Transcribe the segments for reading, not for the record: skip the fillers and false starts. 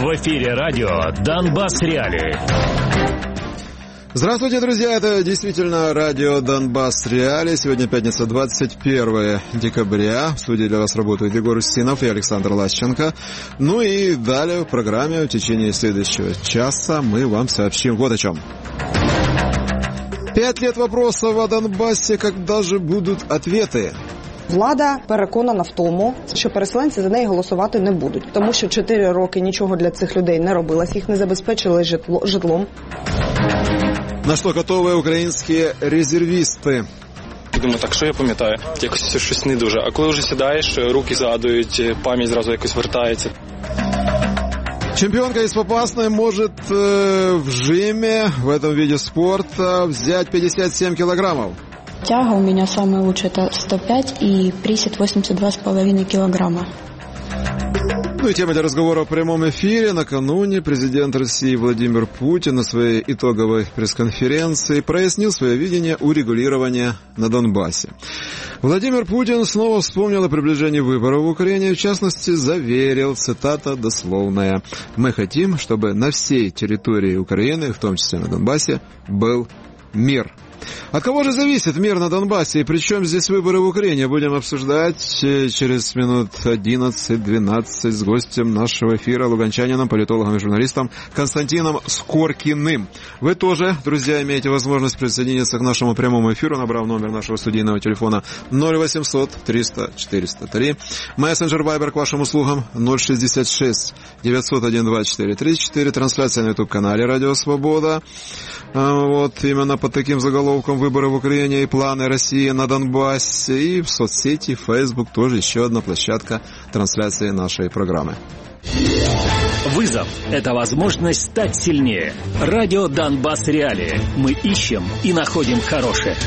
В эфире радио «Донбасс Реалии». Здравствуйте, друзья! Это действительно радио «Донбасс Реалии». Сегодня пятница, 21 декабря. В студии для вас работают Егор Устинов и Александр Лащенко. Ну и далее в программе в течение следующего часа мы вам сообщим вот о чем. 5 лет вопросов о Донбассе, когда же будут ответы? Влада переконана в тому, що переселенці за неї голосувати не будуть, тому що 4 роки нічого для цих людей не робилось, їх не забезпечили житлом. На що готові українські резервісти? Думаю, так, що я пам'ятаю? Якось щось не дуже. А коли вже сідаєш, руки згадують, пам'ять зразу якось вертається. Чемпионка из Попасной может в жиме, в этом виде спорта, взять 57 килограммов. Тяга у меня самая лучшая, это 105 и присед 82,5 килограмма. Ну и тема для разговора в прямом эфире. Накануне президент России Владимир Путин на своей итоговой пресс-конференции прояснил свое видение урегулирования на Донбассе. Владимир Путин снова вспомнил о приближении выборов в Украине, в частности, заверил, цитата дословная: «Мы хотим, чтобы на всей территории Украины, в том числе на Донбассе, был мир». От кого же зависит мир на Донбассе и при чем здесь выборы в Украине? Будем обсуждать через минут 11-12 с гостем нашего эфира, луганчанином, политологом и журналистом Константином Скоркиным. Вы тоже, друзья, имеете возможность присоединиться к нашему прямому эфиру, набрав номер нашего студийного телефона 0800 300 403. Мессенджер Viber к вашим услугам 066 901 24 34. Трансляция на YouTube-канале «Радио Свобода». Вот именно под таким заголовком «Выборы в Украине и планы России на Донбассе». И в соцсети Facebook тоже еще одна площадка трансляции нашей программы. Вызов – это возможность стать сильнее. Радио «Донбасс Реалии». Мы ищем и находим хорошее.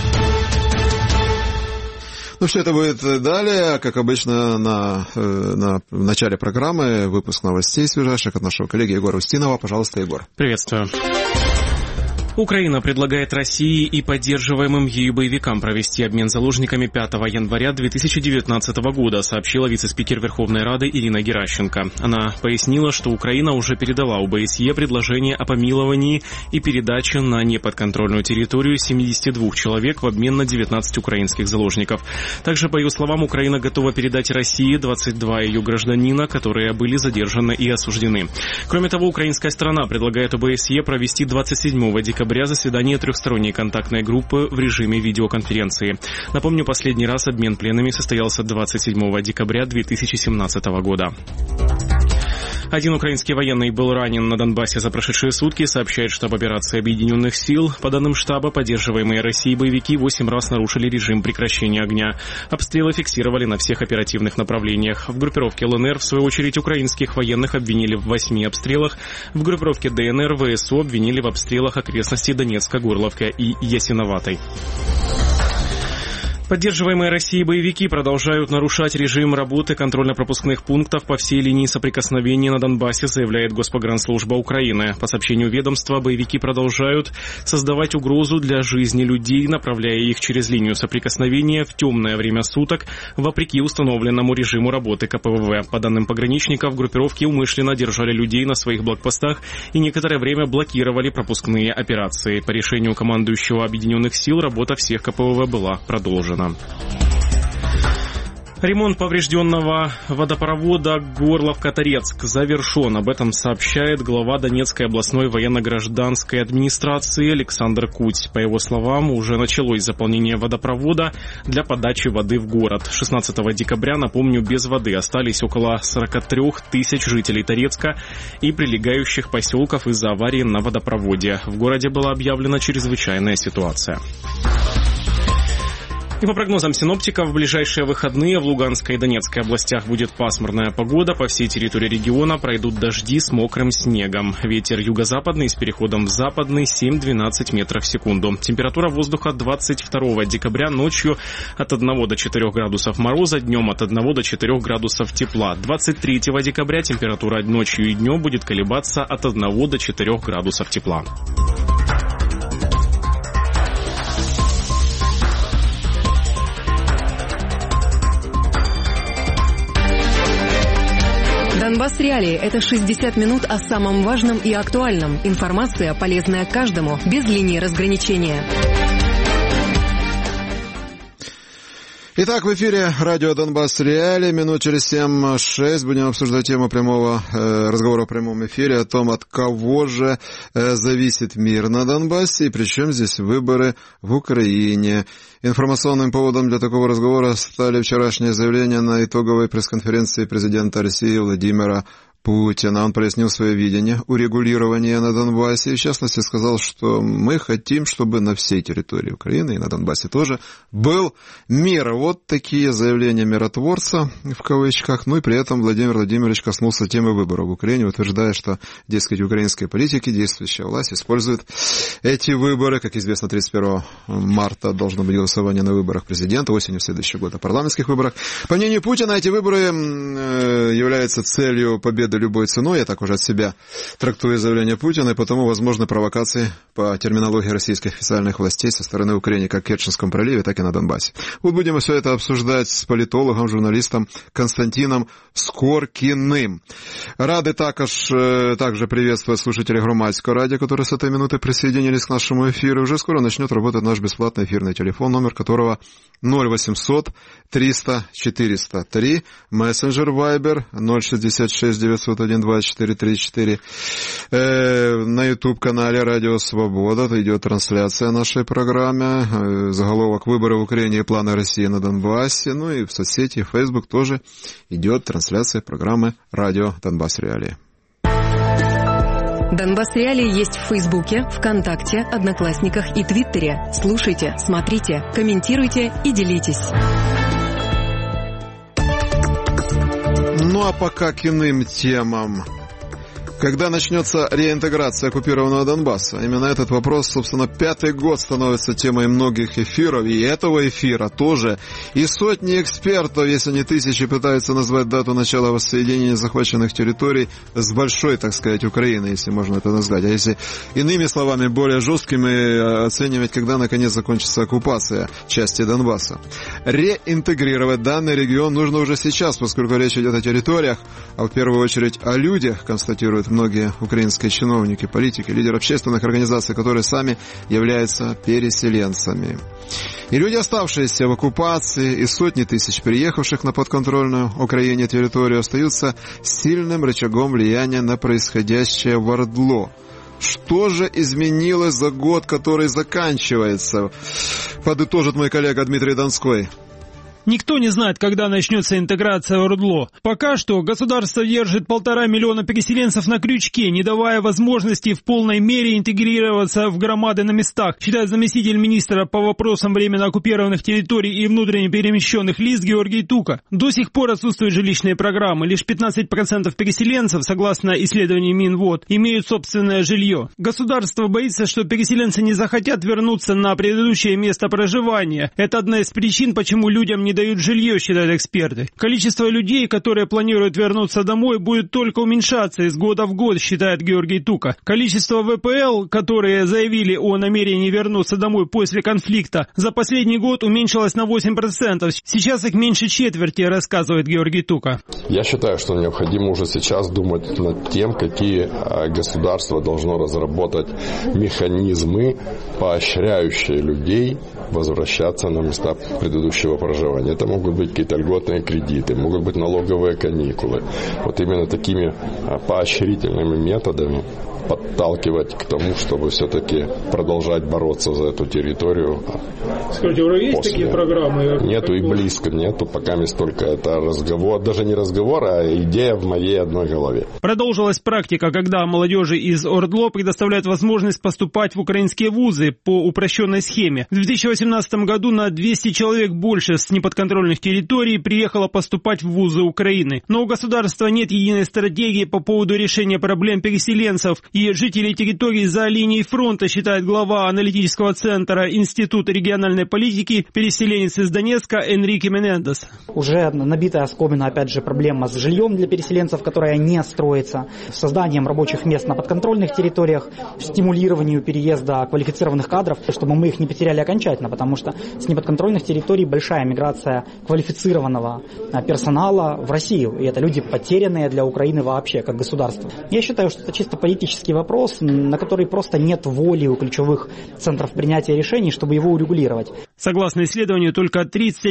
Ну, все это будет далее, как обычно, на начале программы выпуск новостей свежайших от нашего коллеги Егора Устинова. Пожалуйста, Егор. Приветствую. Украина предлагает России и поддерживаемым ею боевикам провести обмен заложниками 5 января 2019 года, сообщила вице-спикер Верховной Рады Ирина Геращенко. Она пояснила, что Украина уже передала ОБСЕ предложение о помиловании и передаче на неподконтрольную территорию 72 человек в обмен на 19 украинских заложников. Также, по ее словам, Украина готова передать России 22 ее гражданина, которые были задержаны и осуждены. Кроме того, украинская сторона предлагает ОБСЕ провести 27 декабря заседание трехсторонней контактной группы в режиме видеоконференции. Напомню, последний раз обмен пленными состоялся 27 декабря 2017 года. Один украинский военный был ранен на Донбассе за прошедшие сутки, сообщает штаб операции Объединенных сил. По данным штаба, поддерживаемые Россией боевики 8 раз нарушили режим прекращения огня. Обстрелы фиксировали на всех оперативных направлениях. В группировке ЛНР, в свою очередь, украинских военных обвинили в 8 обстрелах. В группировке ДНР ВСУ обвинили в обстрелах окрестностей Донецка, Горловка и Ясиноватой. Поддерживаемые Россией боевики продолжают нарушать режим работы контрольно-пропускных пунктов по всей линии соприкосновения на Донбассе, заявляет Госпогранслужба Украины. По сообщению ведомства, боевики продолжают создавать угрозу для жизни людей, направляя их через линию соприкосновения в темное время суток, вопреки установленному режиму работы КПВВ. По данным пограничников, группировки умышленно держали людей на своих блокпостах и некоторое время блокировали пропускные операции. По решению командующего Объединенных сил работа всех КПВВ была продолжена. Ремонт поврежденного водопровода Горловка-Торецк завершен. Об этом сообщает глава Донецкой областной военно-гражданской администрации Александр Куть. По его словам, уже началось заполнение водопровода для подачи воды в город. 16 декабря, напомню, без воды остались около 43 тысяч жителей Торецка и прилегающих поселков из-за аварии на водопроводе. В городе была объявлена чрезвычайная ситуация. И по прогнозам синоптиков, в ближайшие выходные в Луганской и Донецкой областях будет пасмурная погода. По всей территории региона пройдут дожди с мокрым снегом. Ветер юго-западный с переходом в западный 7-12 метров в секунду. Температура воздуха 22 декабря ночью от 1 до 4 градусов мороза, днем от 1 до 4 градусов тепла. 23 декабря температура ночью и днем будет колебаться от 1 до 4 градусов тепла. Донбасс Реалии – это 60 минут о самом важном и актуальном. Информация, полезная каждому, без линии разграничения. Итак, в эфире радио «Донбасс Реалии». Минут через 7-6 будем обсуждать тему прямого разговора в прямом эфире о том, от кого же зависит мир на Донбассе и причем здесь выборы в Украине. Информационным поводом для такого разговора стали вчерашние заявления на итоговой пресс-конференции президента России Владимира Путина. Он прояснил свое видение урегулирования на Донбассе и, в частности, сказал, что мы хотим, чтобы на всей территории Украины и на Донбассе тоже был мир. Вот такие заявления миротворца, в кавычках. Ну и при этом Владимир Владимирович коснулся темы выборов в Украине, утверждая, что, дескать, украинские политики, действующая власть, используют эти выборы. Как известно, 31 марта должно быть голосование на выборах президента, осенью следующего года парламентских выборах. По мнению Путина, эти выборы являются целью победы любой ценой. Я так уже от себя трактую заявление Путина, и потому возможны провокации по терминологии российских официальных властей со стороны Украины как в Керченском проливе, так и на Донбассе. Вот будем все это обсуждать с политологом, журналистом Константином Скоркиным. Рады также приветствовать слушателей Громадского радио, которые с этой минуты присоединились к нашему эфиру. Уже скоро начнет работать наш бесплатный эфирный телефон, номер которого 0800 300 403, мессенджер Viber 066 901 24 34. На YouTube-канале Радио Свобода идет трансляция нашей программы. Заголовок «Выборы в Украине и планы России на Донбассе». Ну и в соцсети Facebook тоже идет трансляция программы Радио Донбасс Реалии. Донбасс Реалии есть в Фейсбуке, ВКонтакте, Одноклассниках и Твиттере. Слушайте, смотрите, комментируйте и делитесь. Ну а пока к иным темам. Когда начнется реинтеграция оккупированного Донбасса? Именно этот вопрос, собственно, 5-й год становится темой многих эфиров, и этого эфира тоже. И сотни экспертов, если не тысячи, пытаются назвать дату начала воссоединения захваченных территорий с большой, так сказать, Украиной, если можно это назвать. А если иными словами, более жесткими, оценивать, когда наконец закончится оккупация части Донбасса. Реинтегрировать данный регион нужно уже сейчас, поскольку речь идет о территориях, а в первую очередь о людях, констатируют многие украинские чиновники, политики, лидеры общественных организаций, которые сами являются переселенцами. И люди, оставшиеся в оккупации, и сотни тысяч приехавших на подконтрольную Украине территорию, остаются сильным рычагом влияния на происходящее в ОРДЛО. Что же изменилось за год, который заканчивается? Подытожит мой коллега Дмитрий Донской. Никто не знает, когда начнется интеграция в ОРДЛО. Пока что государство держит 1,5 миллиона переселенцев на крючке, не давая возможности в полной мере интегрироваться в громады на местах, считает заместитель министра по вопросам временно оккупированных территорий и внутренне перемещенных лиц Георгий Тука. До сих пор отсутствуют жилищные программы. Лишь 15% переселенцев, согласно исследованию Минвод, имеют собственное жилье. Государство боится, что переселенцы не захотят вернуться на предыдущее место проживания. Это одна из причин, почему людям не дают жилье, считают эксперты. Количество людей, которые планируют вернуться домой, будет только уменьшаться из года в год, считает Георгий Тука. Количество ВПЛ, которые заявили о намерении вернуться домой после конфликта, за последний год уменьшилось на 8%. Сейчас их меньше четверти, рассказывает Георгий Тука. Я считаю, что необходимо уже сейчас думать над тем, какие государство должно разработать механизмы, поощряющие людей возвращаться на места предыдущего проживания. Это могут быть какие-то льготные кредиты, могут быть налоговые каникулы. Вот именно такими поощрительными методами подталкивать к тому, чтобы все-таки продолжать бороться за эту территорию. Скажите, уже есть такие программы? Нету и близко нету, пока только это разговор, даже не разговор, а идея в моей одной голове. Продолжилась практика, когда молодежи из ОРДЛО предоставляют возможность поступать в украинские вузы по упрощенной схеме. В 2018 году на 200 человек больше с неподконтрольных территорий приехало поступать в вузы Украины. Но у государства нет единой стратегии по поводу решения проблем переселенцев и жителей территорий за линией фронта, считает глава аналитического центра Института региональной политики, переселенец из Донецка Энрике Менендес. Уже набитая оскомина, опять же, проблема с жильем для переселенцев, которая не строится, созданием рабочих мест на подконтрольных территориях, стимулированию переезда квалифицированных кадров, чтобы мы их не потеряли окончательно, потому что с неподконтрольных территорий большая миграция квалифицированного персонала в Россию, и это люди, потерянные для Украины вообще, как государства. Я считаю, что это чисто политический вопрос, на который просто нет воли у ключевых центров принятия решений, чтобы его урегулировать. Согласно исследованию, только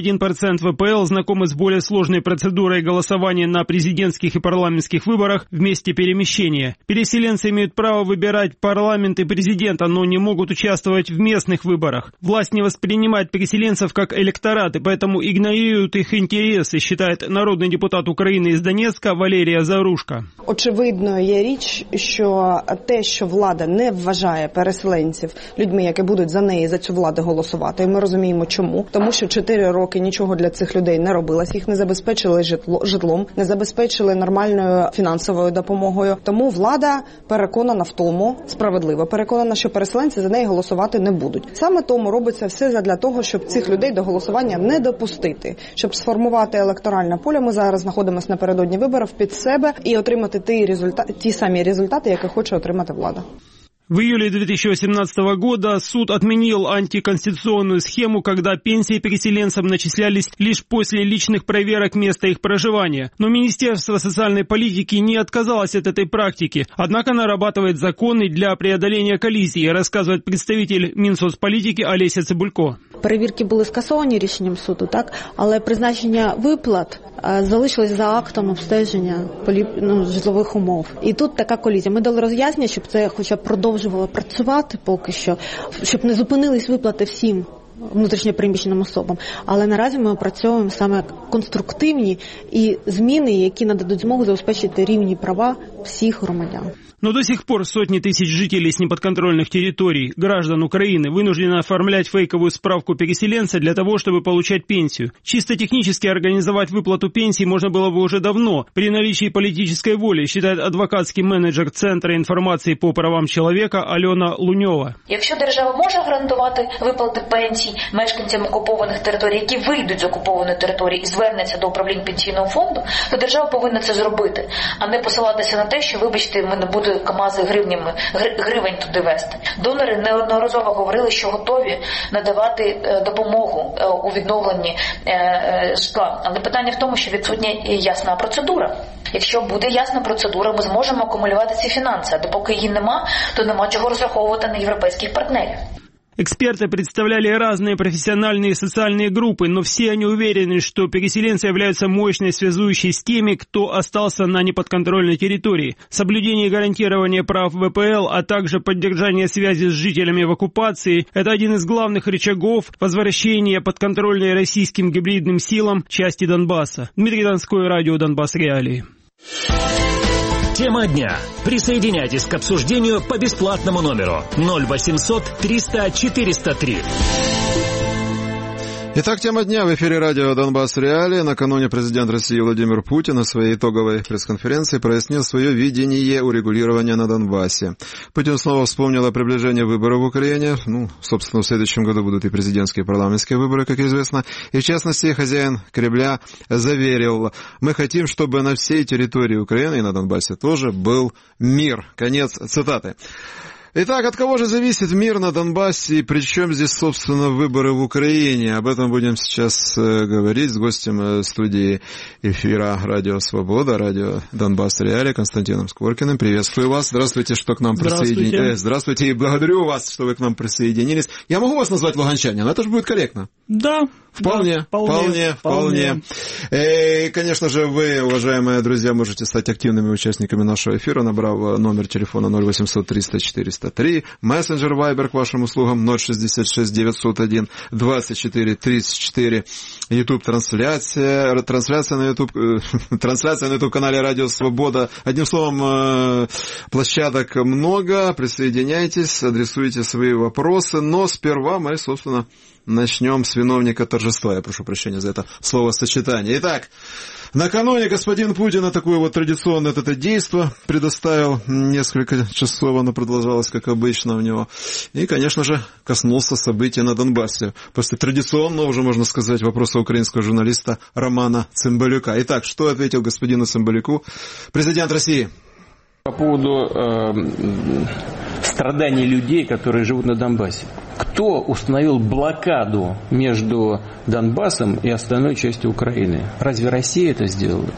31% ВПЛ знакомы с более сложной процедурой голосования на президентских и парламентских выборах в месте перемещения. Переселенцы имеют право выбирать парламент и президента, но не могут участвовать в местных выборах. Власть не воспринимает переселенцев как электорат, и поэтому игнорируют их интересы, считает народний депутат України із Донецька Валерія Зарушка. Очевидно є річ, що те, що влада не вважає переселенців людьми, які будуть за неї, за цю владу голосувати, і ми розуміємо чому. Тому що 4 роки нічого для цих людей не робилось, їх не забезпечили житлом, не забезпечили нормальною фінансовою допомогою. Тому влада переконана в тому, справедливо переконана, що переселенці за неї голосувати не будуть. Саме тому робиться все задля того, щоб цих людей до голосування не допустити. Щоб сформувати електоральне поле, ми зараз знаходимося напередодні виборів під себе і отримати ті самі результати, які хоче отримати влада. В июле 2018 года суд отменил антиконституционную схему, когда пенсии переселенцам начислялись лишь после личных проверок места их проживания. Но Министерство социальной политики не отказалось от этой практики, однако нарабатывает законы для преодоления коллизии, рассказывает представитель Мінсоцполітики Олеся Цибулько. Перевірки були скасовані рішенням суду, так, але призначення виплат залишилось за актом обстеження житлових умов. І тут така колізія. Ми дали роз'яснення, щоб це хоча б продовжувало працювати поки що, щоб не зупинились виплати всім внутрішньопереміщеним особам. Але наразі ми опрацьовуємо саме конструктивні і зміни, які нададуть змогу забезпечити рівні права всіх громадян. Но до сих пор сотни тысяч жителей с неподконтрольных территорий, граждан Украины, вынуждены оформлять фейковую справку переселенца для того, чтобы получать пенсию. Чисто технически организовать выплату пенсии можно было бы уже давно, при наличии политической воли, считает адвокатский менеджер Центра информации по правам человека Альона Луньова. Якщо держава може гарантувати виплати пенсій мешканцям окупованих територій, які вийдуть з окупованої території і звернуться до управління пенсійного фонду, то держава повинна це зробити, а не посилатися на те, що, вибачте, ми не будемо КАМАЗи гривень туди вести. Донори неодноразово говорили, що готові надавати допомогу у відновленні житла. Але питання в тому, що відсутня ясна процедура. Якщо буде ясна процедура, ми зможемо акумулювати ці фінанси. А допоки її нема, то нема чого розраховувати на європейських партнерів. Эксперты представляли разные профессиональные и социальные группы, но все они уверены, что переселенцы являются мощной связующей с теми, кто остался на неподконтрольной территории. Соблюдение и гарантирование прав ВПЛ, а также поддержание связи с жителями в оккупации – это один из главных рычагов возвращения подконтрольной российским гибридным силам части Донбасса. Дмитрий Донской, радио «Донбасс Реалии». Тема дня. Присоединяйтесь к обсуждению по бесплатному номеру 0800 300 403. Итак, тема дня в эфире радио «Донбасс Реалии». Накануне президент России Владимир Путин на своей итоговой пресс-конференции прояснил свое видение урегулирования на Донбассе. Путин снова вспомнил о приближении выборов в Украине. Собственно, в следующем году будут и президентские, и парламентские выборы, как известно. И, в частности, хозяин Кремля заверил: «Мы хотим, чтобы на всей территории Украины и на Донбассе тоже был мир». Конец цитаты. Итак, от кого же зависит мир на Донбассе и при чем здесь, собственно, выборы в Украине? Об этом будем сейчас говорить с гостем студии эфира «Радио Свобода», радио «Донбасс Реалии» Константином Скворкиным. Приветствую вас. Здравствуйте, что к нам присоединились. Здравствуйте и благодарю вас, что вы к нам присоединились. Я могу вас назвать луганчанин? Это же будет корректно. Да. Вполне. И, конечно же, вы, уважаемые друзья, можете стать активными участниками нашего эфира, набрав номер телефона 0800 300 403, мессенджер Viber к вашим услугам 066 901 24 34, YouTube-трансляция на YouTube-канале «Радио Свобода». Одним словом, площадок много, присоединяйтесь, адресуйте свои вопросы, но сперва мы, собственно, начнем с виновника торжества. Я прошу прощения за это словосочетание. Итак, Накануне господин Путин на такое вот традиционное это действо предоставил. Несколько часов оно продолжалось, как обычно у него. И, конечно же, коснулся событий на Донбассе. После традиционного, уже можно сказать, вопроса украинского журналиста Романа Цымбалюка. Итак, что ответил господину Цымбалюку президент России? По поводу страданий людей, которые живут на Донбассе. Кто установил блокаду между Донбассом и остальной частью Украины? Разве Россия это сделала?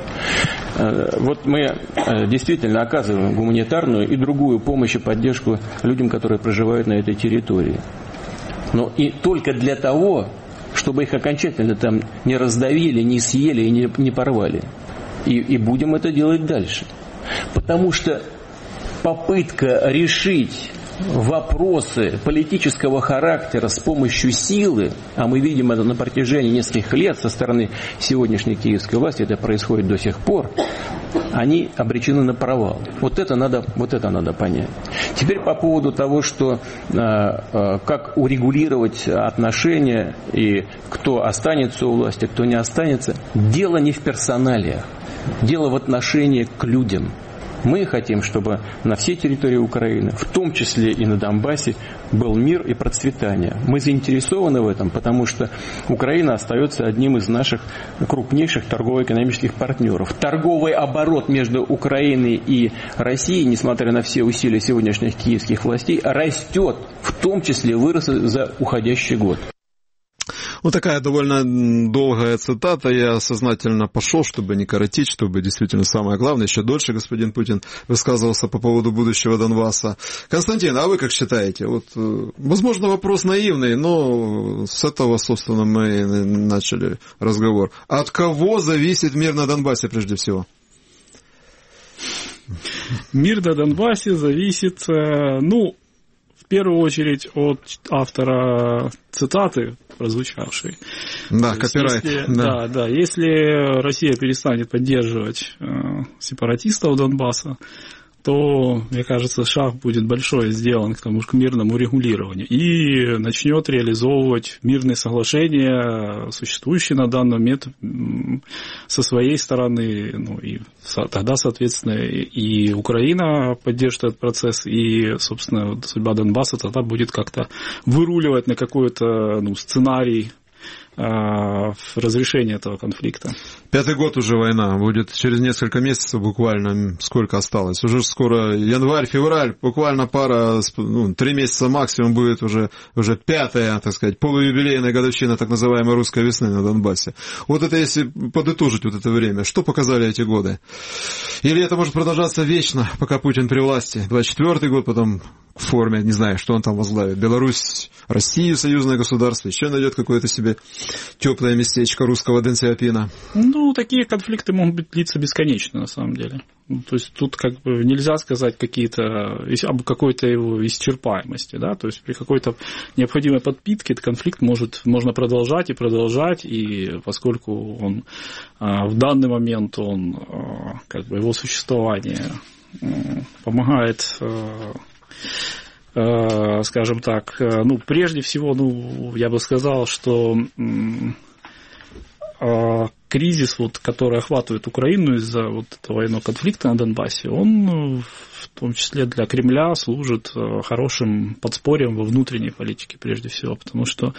Вот мы действительно оказываем гуманитарную и другую помощь и поддержку людям, которые проживают на этой территории. Но и только для того, чтобы их окончательно там не раздавили, не съели и не порвали. И будем это делать дальше. Потому что попытка решить вопросы политического характера с помощью силы, а мы видим это на протяжении нескольких лет со стороны сегодняшней киевской власти, это происходит до сих пор, они обречены на провал. Вот это надо понять. Теперь по поводу того, что как урегулировать отношения и кто останется у власти, кто не останется. Дело не в персоналиях, дело в отношении к людям. Мы хотим, чтобы на всей территории Украины, в том числе и на Донбассе, был мир и процветание. Мы заинтересованы в этом, потому что Украина остается одним из наших крупнейших торгово-экономических партнеров. Торговый оборот между Украиной и Россией, несмотря на все усилия сегодняшних киевских властей, растет, в том числе вырос за уходящий год. Ну, такая довольно долгая цитата. Я сознательно пошел, чтобы не коротить, чтобы действительно самое главное, еще дольше господин Путин высказывался по поводу будущего Донбасса. Константин, а вы как считаете? Вот, возможно, вопрос наивный, но с этого, собственно, мы начали разговор. От кого зависит мир на Донбассе прежде всего? Мир на Донбассе зависит, в первую очередь от автора цитаты, прозвучавшей. Да, копирайт. Если Россия перестанет поддерживать сепаратистов Донбасса, то, мне кажется, шаг будет большой сделан к мирному регулированию и начнет реализовывать мирные соглашения, существующие на данный момент со своей стороны, и тогда, соответственно, и Украина поддержит этот процесс, и, собственно, судьба Донбасса тогда будет как-то выруливать на какой-то сценарий разрешения этого конфликта. 5-й год уже война, будет через несколько месяцев буквально, сколько осталось? Уже скоро январь, февраль, буквально 3 месяца максимум будет уже 5-я, так сказать, полуюбилейная годовщина так называемой русской весны на Донбассе. Вот это если подытожить вот это время, что показали эти годы? Или это может продолжаться вечно, пока Путин при власти? 24-й год, потом в форме, не знаю, что он там возглавит, Беларусь, Россию, союзное государство, еще найдет какое-то себе теплое местечко русского Дэн Сяопина. Такие конфликты могут длиться бесконечно, на самом деле. То есть тут нельзя сказать об какой-то его исчерпаемости, да, то есть при какой-то необходимой подпитке этот конфликт можно продолжать, и поскольку он в данный момент его существование помогает, скажем так, прежде всего, я бы сказал, что кризис, который охватывает Украину из-за этого военного конфликта на Донбассе, он в том числе для Кремля служит хорошим подспорьем во внутренней политике прежде всего, потому что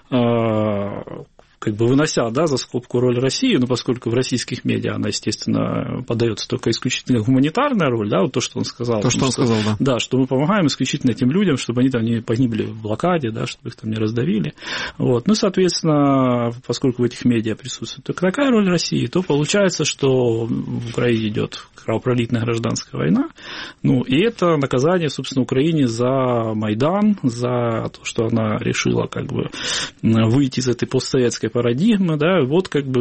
вынося за скобку роль России, но поскольку в российских медиа она, естественно, подается только исключительно гуманитарная роль, то, что он сказал. Да, что мы помогаем исключительно тем людям, чтобы они там не погибли в блокаде, чтобы их там не раздавили. Соответственно, поскольку в этих медиа присутствует только такая роль России, то получается, что в Украине идет кровопролитная гражданская война. И это наказание, собственно, Украине за Майдан, за то, что она решила выйти из этой постсоветской парадигмы,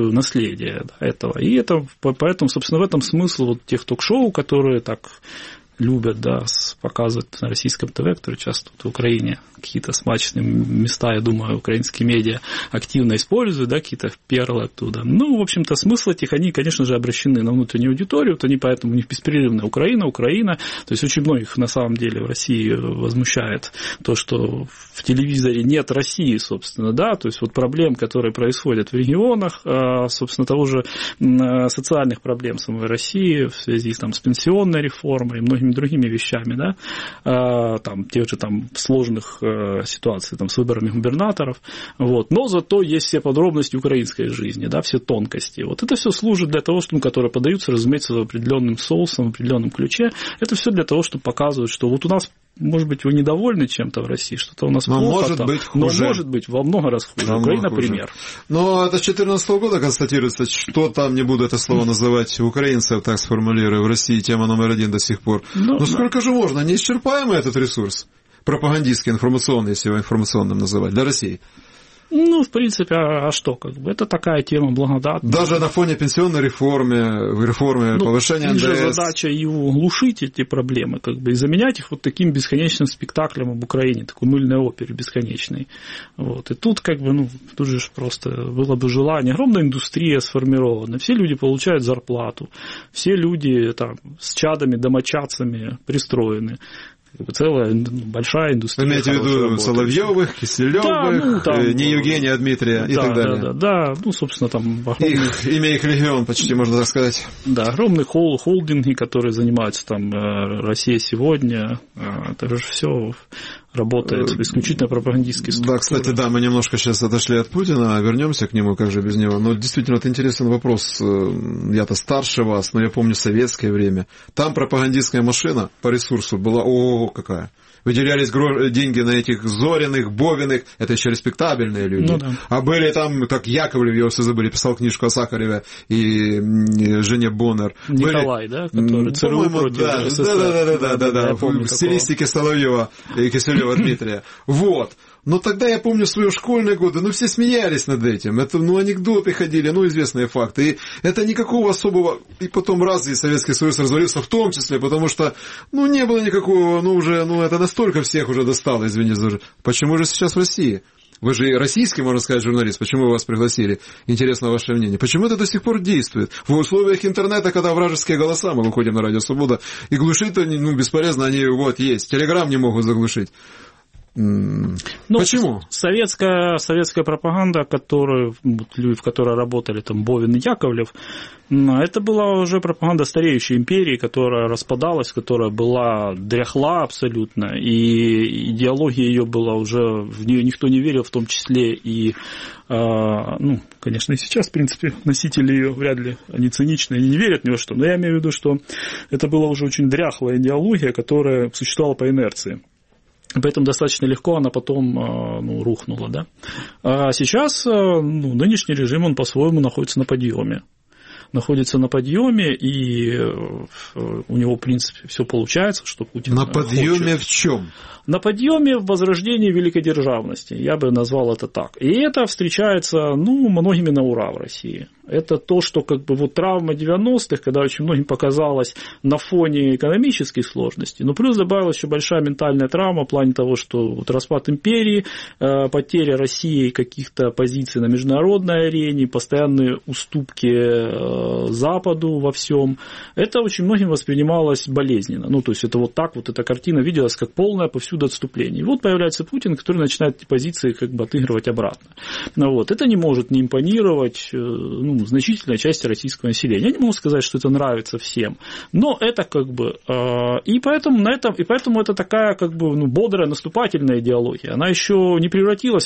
наследие этого. И это, поэтому, собственно, в этом смысл тех ток-шоу, которые так любят, да, показывать на российском ТВ, которые часто тут в Украине какие-то смачные места, я думаю, украинские медиа активно используют, да, какие-то перлы оттуда. Ну, в общем-то, смысл этих, они, конечно же, обращены на внутреннюю аудиторию, вот они поэтому у них беспрерывно Украина. То есть очень многих на самом деле в России возмущает то, что в телевизоре нет России, собственно, да, то есть вот проблем, которые происходят в регионах, собственно, того же социальных проблем самой России в связи там, с пенсионной реформой и многими другими вещами, да, там, тех же там сложных ситуаций там, с выборами губернаторов, вот, но зато есть все подробности украинской жизни, да, все тонкости. Вот это все служит для того, чтобы, которые подаются, разумеется, определенным соусом, в определенном ключе, это все для того, чтобы показывать, что вот у нас, может быть, вы недовольны чем-то в России, что-то у нас плохо, может быть хуже. Но может быть во много раз хуже. Украина, пример. Но это с 2014 года констатируется, что там, не буду это слово называть, украинцев, так сформулирую, в России тема номер 1 до сих пор. Но сколько же можно? Неисчерпаемый этот ресурс? Пропагандистский, информационный, если его информационным называть, для России. Ну, в принципе, а что, как бы, это такая тема благодатная. Даже на фоне пенсионной реформы, повышения НДС. Задача его глушить, эти проблемы, как бы, и заменять их вот таким бесконечным спектаклем об Украине, такой мыльной опере бесконечной. Вот. И тут, как бы, тут же просто было бы желание, огромная индустрия сформирована, все люди получают зарплату, все люди там с чадами, домочадцами пристроены. Целая большая индустрия. Вы имеете в виду Соловьевых, Киселевых, да, не Евгения, а Дмитрия и так далее? Да, собственно, там... Имя их легион, почти, можно так сказать. Да, огромные холдинги, которые занимаются там «Россия сегодня», это же все работает исключительно пропагандистской структурой. Да, кстати, да, мы немножко сейчас отошли от Путина, вернемся к нему, как же без него. Но действительно, это интересный вопрос. Я-то старше вас, но я помню советское время. Там пропагандистская машина по ресурсу была, какая. Выделялись деньги на этих Зориных, Бовиных, это еще респектабельные люди. Да. А были там, как Яковлев, его все забыли, писал книжку о Сахареве и Жене Боннер. Николай, да? Который ЦРУ против СССР. Да. В стилистике Соловьева и Киселева Дмитрия. Вот. Но тогда я помню свои школьные годы, все смеялись над этим. Это, анекдоты ходили, известные факты. И это никакого особого... И потом разве Советский Союз развалился в том числе, потому что, не было никакого, это настолько всех уже достало, извините. Почему же сейчас в России? Вы же российский, можно сказать, журналист. Почему вас пригласили? Интересно ваше мнение. Почему это до сих пор действует? В условиях интернета, когда вражеские голоса, мы выходим на Радио Свобода, и глушить-то бесполезно, они есть. Телеграм не могут заглушить. Почему? Советская пропаганда, в которой работали там Бовин и Яковлев, это была уже пропаганда стареющей империи, которая распадалась, которая была дряхла абсолютно, и идеология ее была уже, в нее никто не верил, в том числе и, конечно, и сейчас, в принципе, носители ее вряд ли, они циничны и не верят ни во что, но я имею в виду, что это была уже очень дряхлая идеология, которая существовала по инерции. Поэтому достаточно легко она потом рухнула. Да? А сейчас нынешний режим, он по-своему находится на подъеме. И у него, в принципе, все получается, что Путин на подъеме хочет. В чем? На подъеме в возрождении великодержавности, я бы назвал это так. И это встречается, многими на ура в России. Это то, что травма 90-х, когда очень многим показалось на фоне экономических сложностей, но плюс добавилась еще большая ментальная травма в плане того, что распад империи, потеря России каких-то позиций на международной арене, постоянные уступки Западу во всем, это очень многим воспринималось болезненно. То есть это так эта картина виделась как полное повсюду отступление. И вот появляется Путин, который начинает эти позиции отыгрывать обратно. Это не может не импонировать значительной части российского населения. Я не могу сказать, что это нравится всем, но это и поэтому это такая бодрая наступательная идеология. Она еще не превратилась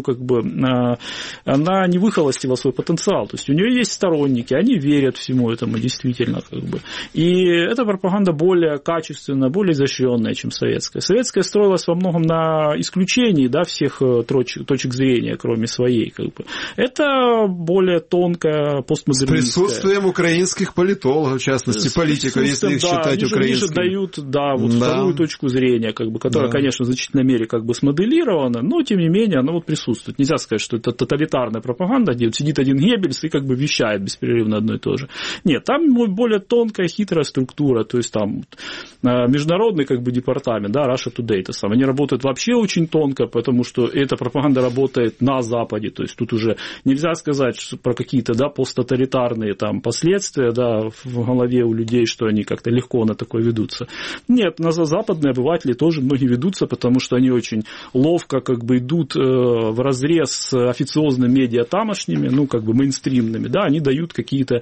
она не выхолостила свой потенциал. То есть у нее есть сторонники, они верят всему этому действительно И эта пропаганда более качественная, более изощренная, чем советская. Советская строилась во многом на исключении, всех точек зрения, кроме своей. Это более тонкая постмодернистская. С присутствием украинских политологов, в частности, политиков, если их считать украинскими. Они же дают вторую точку зрения, которая, конечно, в значительной мере смоделирована, но, тем не менее, она присутствует. Нельзя сказать, что это тоталитарная пропаганда, где сидит один Геббельс и вещает беспрерывно одно и то же. Нет, там более тонкая, хитрая структура, то есть там международный как бы департамент, да, Russia Today, они работают вообще очень тонко, потому что эта пропаганда работает на Западе, то есть тут уже нельзя сказать про какие-то, да, посттоталитарные там последствия, да, в голове у людей, что они как-то легко на такое ведутся. Нет, на западные обыватели тоже многие ведутся, потому что они очень ловко как бы идут вразрез с официозными медиа тамошними, ну, как бы мейнстримными, да, они дают какие-то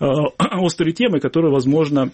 острые темы, которые, возможно,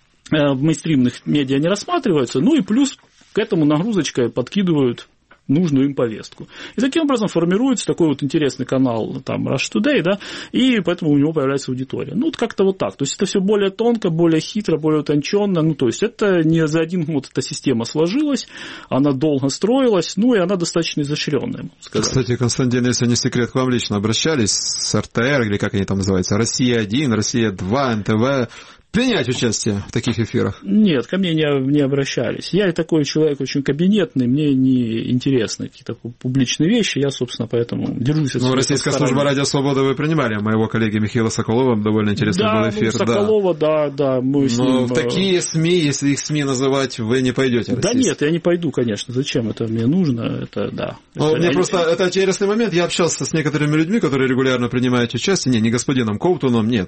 в мейнстримных медиа не рассматриваются, ну и плюс к этому нагрузочкой подкидывают нужную им повестку. И таким образом формируется такой вот интересный канал, там, Russia Today, да, и поэтому у него появляется аудитория. Ну, вот как-то вот так. То есть это все более тонко, более хитро, более утонченно. Ну, то есть это не за один год эта система сложилась, она долго строилась, ну, и она достаточно изощренная. Кстати, Константин, если не секрет, к вам лично обращались с РТР, или как они там называются, Россия-1, Россия-2, НТВ, принять участие в таких эфирах? Нет, ко мне не обращались. Я такой человек очень кабинетный, мне не интересны какие-то публичные вещи, я, собственно, поэтому держусь от своей Российская служба «Радио Свобода» вы принимали, моего коллеги Михаила Соколова, довольно интересный был эфир. Соколова, да. Мы с ним... в такие СМИ, если их СМИ называть, вы не пойдете? Да нет, я не пойду, конечно, зачем это мне нужно, это да. Мне просто, это интересный момент, я общался с некоторыми людьми, которые регулярно принимают участие, не господином Коутоном, нет,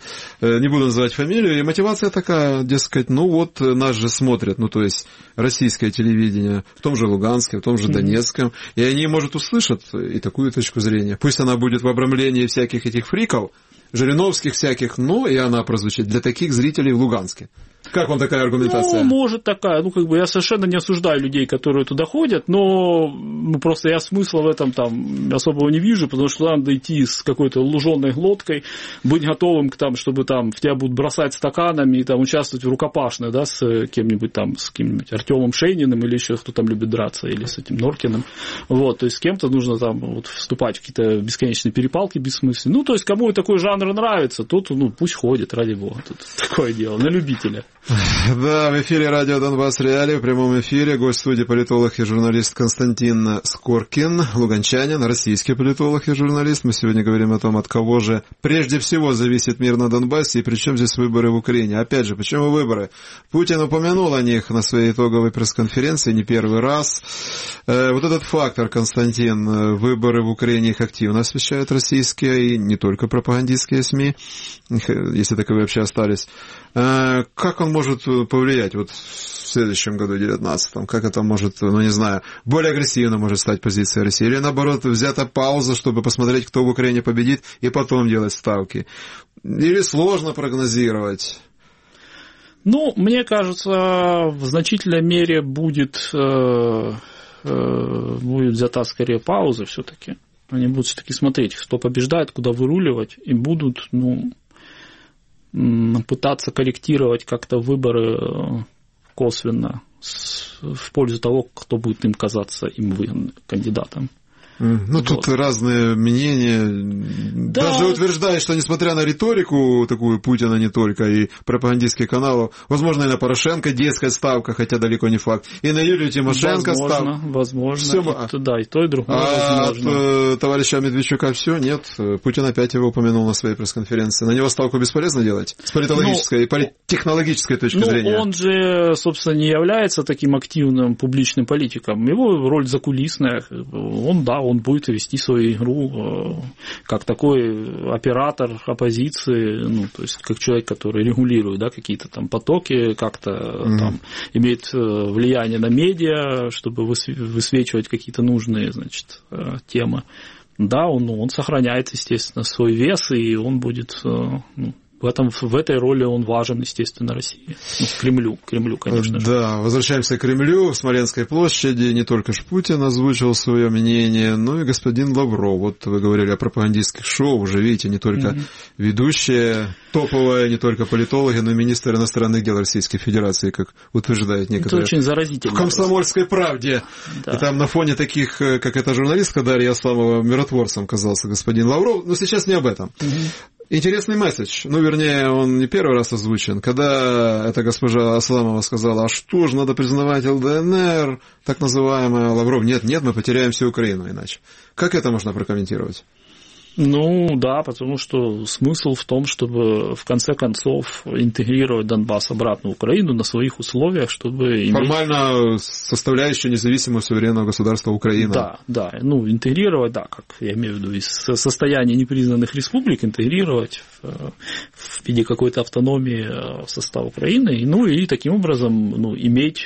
не буду называть фамилию, и мотивация такая, дескать, ну вот нас же смотрят, ну то есть российское телевидение в том же Луганске, в том же Донецком, и они, может, услышат и такую точку зрения. Пусть она будет в обрамлении всяких этих фриков, Жириновских всяких, но и она прозвучит для таких зрителей в Луганске. Как вам такая аргументация? Ну, может такая. Ну, как бы я совершенно не осуждаю людей, которые туда ходят, но просто я смысла в этом там особого не вижу, потому что надо идти с какой-то луженой глоткой, быть готовым к тому, чтобы там в тебя будут бросать стаканами и там участвовать в рукопашной, да, с кем-нибудь там, с кем-нибудь Артемом Шейниным или еще кто там любит драться, или с этим Норкиным. Вот, то есть с кем-то нужно там вот вступать в какие-то бесконечные перепалки бессмысленные. Ну, то есть кому такой жанр нравится, тот, ну, пусть ходит, ради бога. Тут такое дело, на любителя. Да, в эфире радио Донбасс Реалии, в прямом эфире гость студии политолог и журналист Константин Скоркин, луганчанин, российский политолог и журналист. Мы сегодня говорим о том, от кого же прежде всего зависит мир на Донбассе и при чем здесь выборы в Украине. Опять же, почему выборы? Путин упомянул о них на своей итоговой пресс-конференции не первый раз. Вот этот фактор, Константин, выборы в Украине их активно освещают российские и не только пропагандистские СМИ, если таковые вообще остались. Как он может повлиять вот в следующем году, 19-м? Как это может, ну не знаю, более агрессивно может стать позиция России? Или наоборот, взята пауза, чтобы посмотреть, кто в Украине победит, и потом делать ставки? Или сложно прогнозировать? Ну, мне кажется, в значительной мере будет взята скорее пауза все-таки. Они будут все-таки смотреть, кто побеждает, куда выруливать, и будут, пытаться корректировать как-то выборы косвенно в пользу того, кто будет им казаться им выгодным кандидатом. Ну, вот. Тут разные мнения. Да. Даже утверждают, что несмотря на риторику такую Путина не только, и пропагандистских каналов, возможно, и на Порошенко детская ставка, хотя далеко не факт, и на Юлию Тимошенко ставка. Возможно, и то, и другое возможно. От товарища Медведчука все, нет, Путин опять его упомянул на своей пресс-конференции. На него ставку бесполезно делать? С политологической и политтехнологической точки зрения. Он же, собственно, не является таким активным публичным политиком. Его роль закулисная. Он будет вести свою игру как такой оператор оппозиции, то есть как человек, который регулирует, да, какие-то там потоки, как-то там имеет влияние на медиа, чтобы высвечивать какие-то нужные, значит, темы. Да, он сохраняет, естественно, свой вес, и он будет... В этой роли он важен, естественно, России. Кремлю, конечно же. Да, возвращаемся к Кремлю. В Смоленской площади не только Путин озвучил свое мнение, но и господин Лавров. Вот вы говорили о пропагандистских шоу, уже видите, не только ведущие топовые, не только политологи, но и министр иностранных дел Российской Федерации, как утверждают некоторые. Это очень заразительно. В «Комсомольской правде». Да. И там на фоне таких, как эта журналистка Дарья Асламова, миротворцем казался господин Лавров. Но сейчас не об этом. Интересный месседж, вернее, он не первый раз озвучен, когда эта госпожа Асламова сказала, а что ж, надо признавать ЛДНР, так называемая, Лавров, нет, мы потеряем всю Украину иначе. Как это можно прокомментировать? Ну да, потому что смысл в том, чтобы в конце концов интегрировать Донбасс обратно в Украину на своих условиях, чтобы формально составляющая независимого суверенного государства Украина. Да, ну интегрировать, да, как я имею в виду, из состояния непризнанных республик интегрировать в виде какой-то автономии в состав Украины, ну и таким образом иметь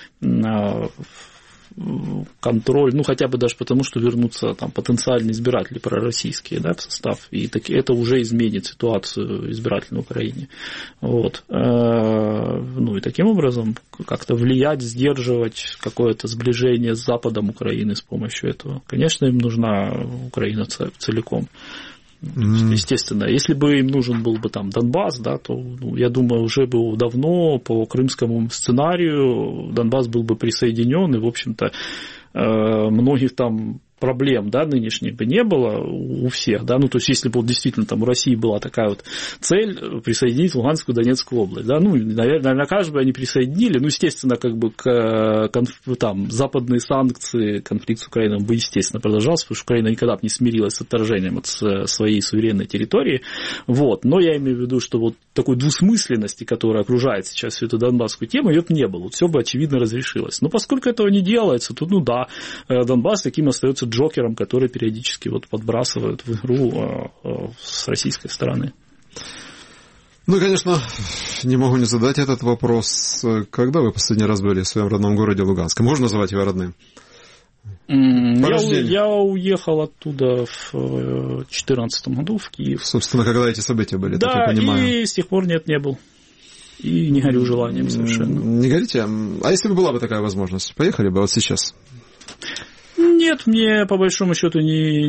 контроль, ну хотя бы даже потому, что вернутся там потенциальные избиратели пророссийские, да, в состав, и это уже изменит ситуацию избирательной в Украине. Вот. Ну и таким образом как-то влиять, сдерживать какое-то сближение с Западом Украины с помощью этого. Конечно, им нужна Украина целиком. Естественно, если бы им нужен был бы там Донбасс, да, то, я думаю, уже бы давно по крымскому сценарию Донбасс был бы присоединен, и, в общем-то, многих там проблем, да, нынешних бы не было у всех, да, ну, то есть, если бы вот действительно там у России была такая вот цель присоединить Луганскую и Донецкую область, да, ну, наверняка же бы они присоединили, ну, естественно, как бы там западные санкции, конфликт с Украиной бы, естественно, продолжался, потому что Украина никогда бы не смирилась с отторжением от своей суверенной территории, вот, но я имею в виду, что вот такой двусмысленности, которая окружает сейчас всю эту донбасскую тему, ее бы не было, вот все бы, очевидно, разрешилось, но поскольку этого не делается, то, ну, да, Донбасс таким остается джокером, который периодически вот подбрасывают в игру с российской стороны. Ну, конечно, не могу не задать этот вопрос. Когда вы последний раз были в своем родном городе Луганске? Можно называть его родным? Я уехал оттуда в 2014 году в Киев. Собственно, когда эти события были, да, так я понимаю. И с тех пор не был. И не горю желанием совершенно. Не горите? А если бы была бы такая возможность, поехали бы вот сейчас? Нет, мне по большому счету не,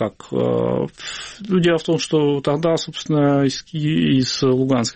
дело в том, что тогда, собственно, из Луганска,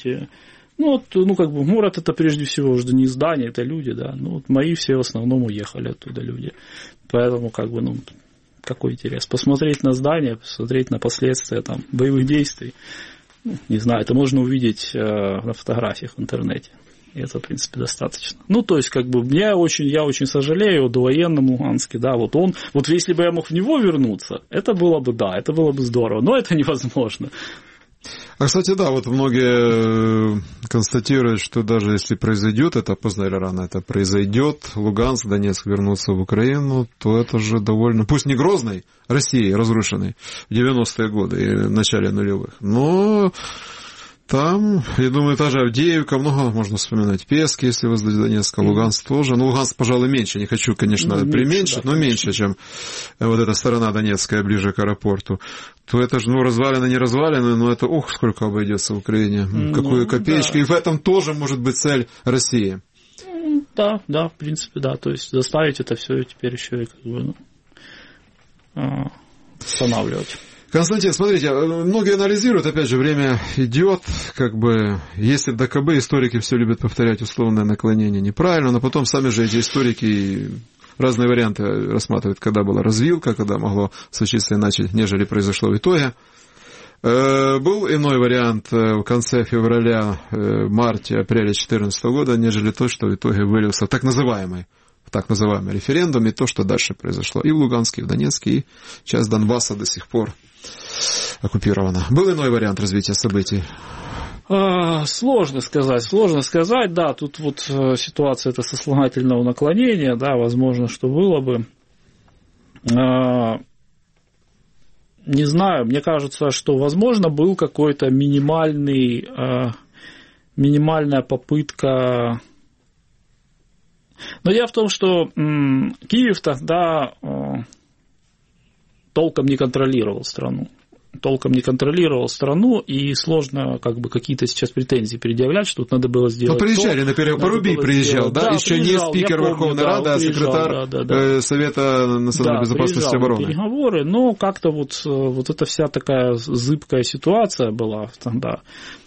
город это прежде всего уже не здание, это люди, да, мои все в основном уехали оттуда люди, поэтому какой интерес, посмотреть на здание, посмотреть на последствия там боевых действий, не знаю, это можно увидеть на фотографиях в интернете. И это, в принципе, достаточно. То есть, я очень сожалею о довоенном Луганске, да, вот если бы я мог в него вернуться, это было бы здорово, но это невозможно. А, кстати, да, вот многие констатируют, что даже если произойдет это, поздно или рано это произойдет, Луганск, Донецк вернутся в Украину, то это же довольно, пусть не Грозный, Россией разрушенный в 90-е годы и в начале нулевых, но... Там, я думаю, та же Авдеевка, много можно вспоминать. Пески, если возле Донецка, Луганск тоже. Луганск, пожалуй, меньше, не хочу, конечно, преуменьшить, но меньше, чем вот эта сторона Донецкая, ближе к аэропорту. То это же, развалины, не развалины, но это, сколько обойдется в Украине. Какую копеечку. Да. И в этом тоже может быть цель России. Да, в принципе, да. То есть заставить это все теперь еще и останавливать. Константин, смотрите, многие анализируют, опять же, время идет, если ДКБ, историки все любят повторять условное наклонение неправильно, но потом сами же эти историки разные варианты рассматривают, когда была развилка, когда могло случиться иначе, нежели произошло в итоге. Был иной вариант в конце февраля, марте, апреля 2014 года, нежели то, что в итоге вылился в так называемый референдум, и то, что дальше произошло и в Луганске, и в Донецке, и часть Донбасса до сих пор оккупирована. Был иной вариант развития событий? Сложно сказать, да, тут вот ситуация это сослагательного наклонения, да, возможно, что было бы. Не знаю, мне кажется, что, возможно, был какой-то минимальная попытка. Но дело в том, что Киев тогда толком не контролировал страну, и сложно какие-то сейчас претензии предъявлять, что тут надо было сделать. Приезжали, например, Порубий приезжал, да? Еще не спикер Верховной Рады, а секретарь Совета национальной безопасности и обороны. Переговоры, но как-то вот эта вся такая зыбкая ситуация была тогда.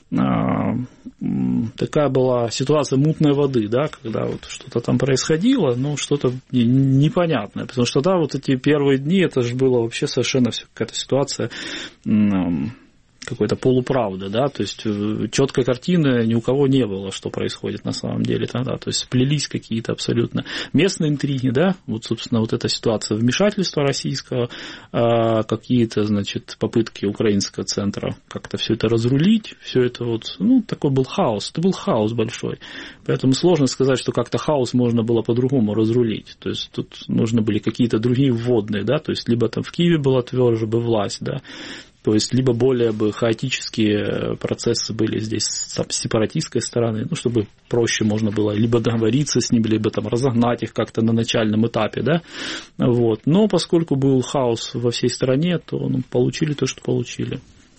Такая была ситуация мутной воды, да, когда вот что-то там происходило, что-то непонятное, потому что да, вот эти первые дни, это же было вообще совершенно какая-то ситуация какой-то полуправды, да, то есть четкой картины ни у кого не было, что происходит на самом деле тогда, то есть сплелись какие-то абсолютно местные интриги, да, вот, собственно, вот эта ситуация вмешательства российского, какие-то, значит, попытки украинского центра как-то все это разрулить, все это вот, ну, такой был хаос, это был хаос большой, поэтому сложно сказать, что как-то хаос можно было по-другому разрулить, то есть тут нужны были какие-то другие вводные, да, то есть либо там в Киеве была тверже бы власть, да, то есть либо более бы хаотические процессы были здесь там, с сепаратистской стороны, ну, чтобы проще можно было либо договориться с ними, либо там разогнать их как-то на начальном этапе, да, вот. Но поскольку был хаос во всей стране, то получили то, что получили.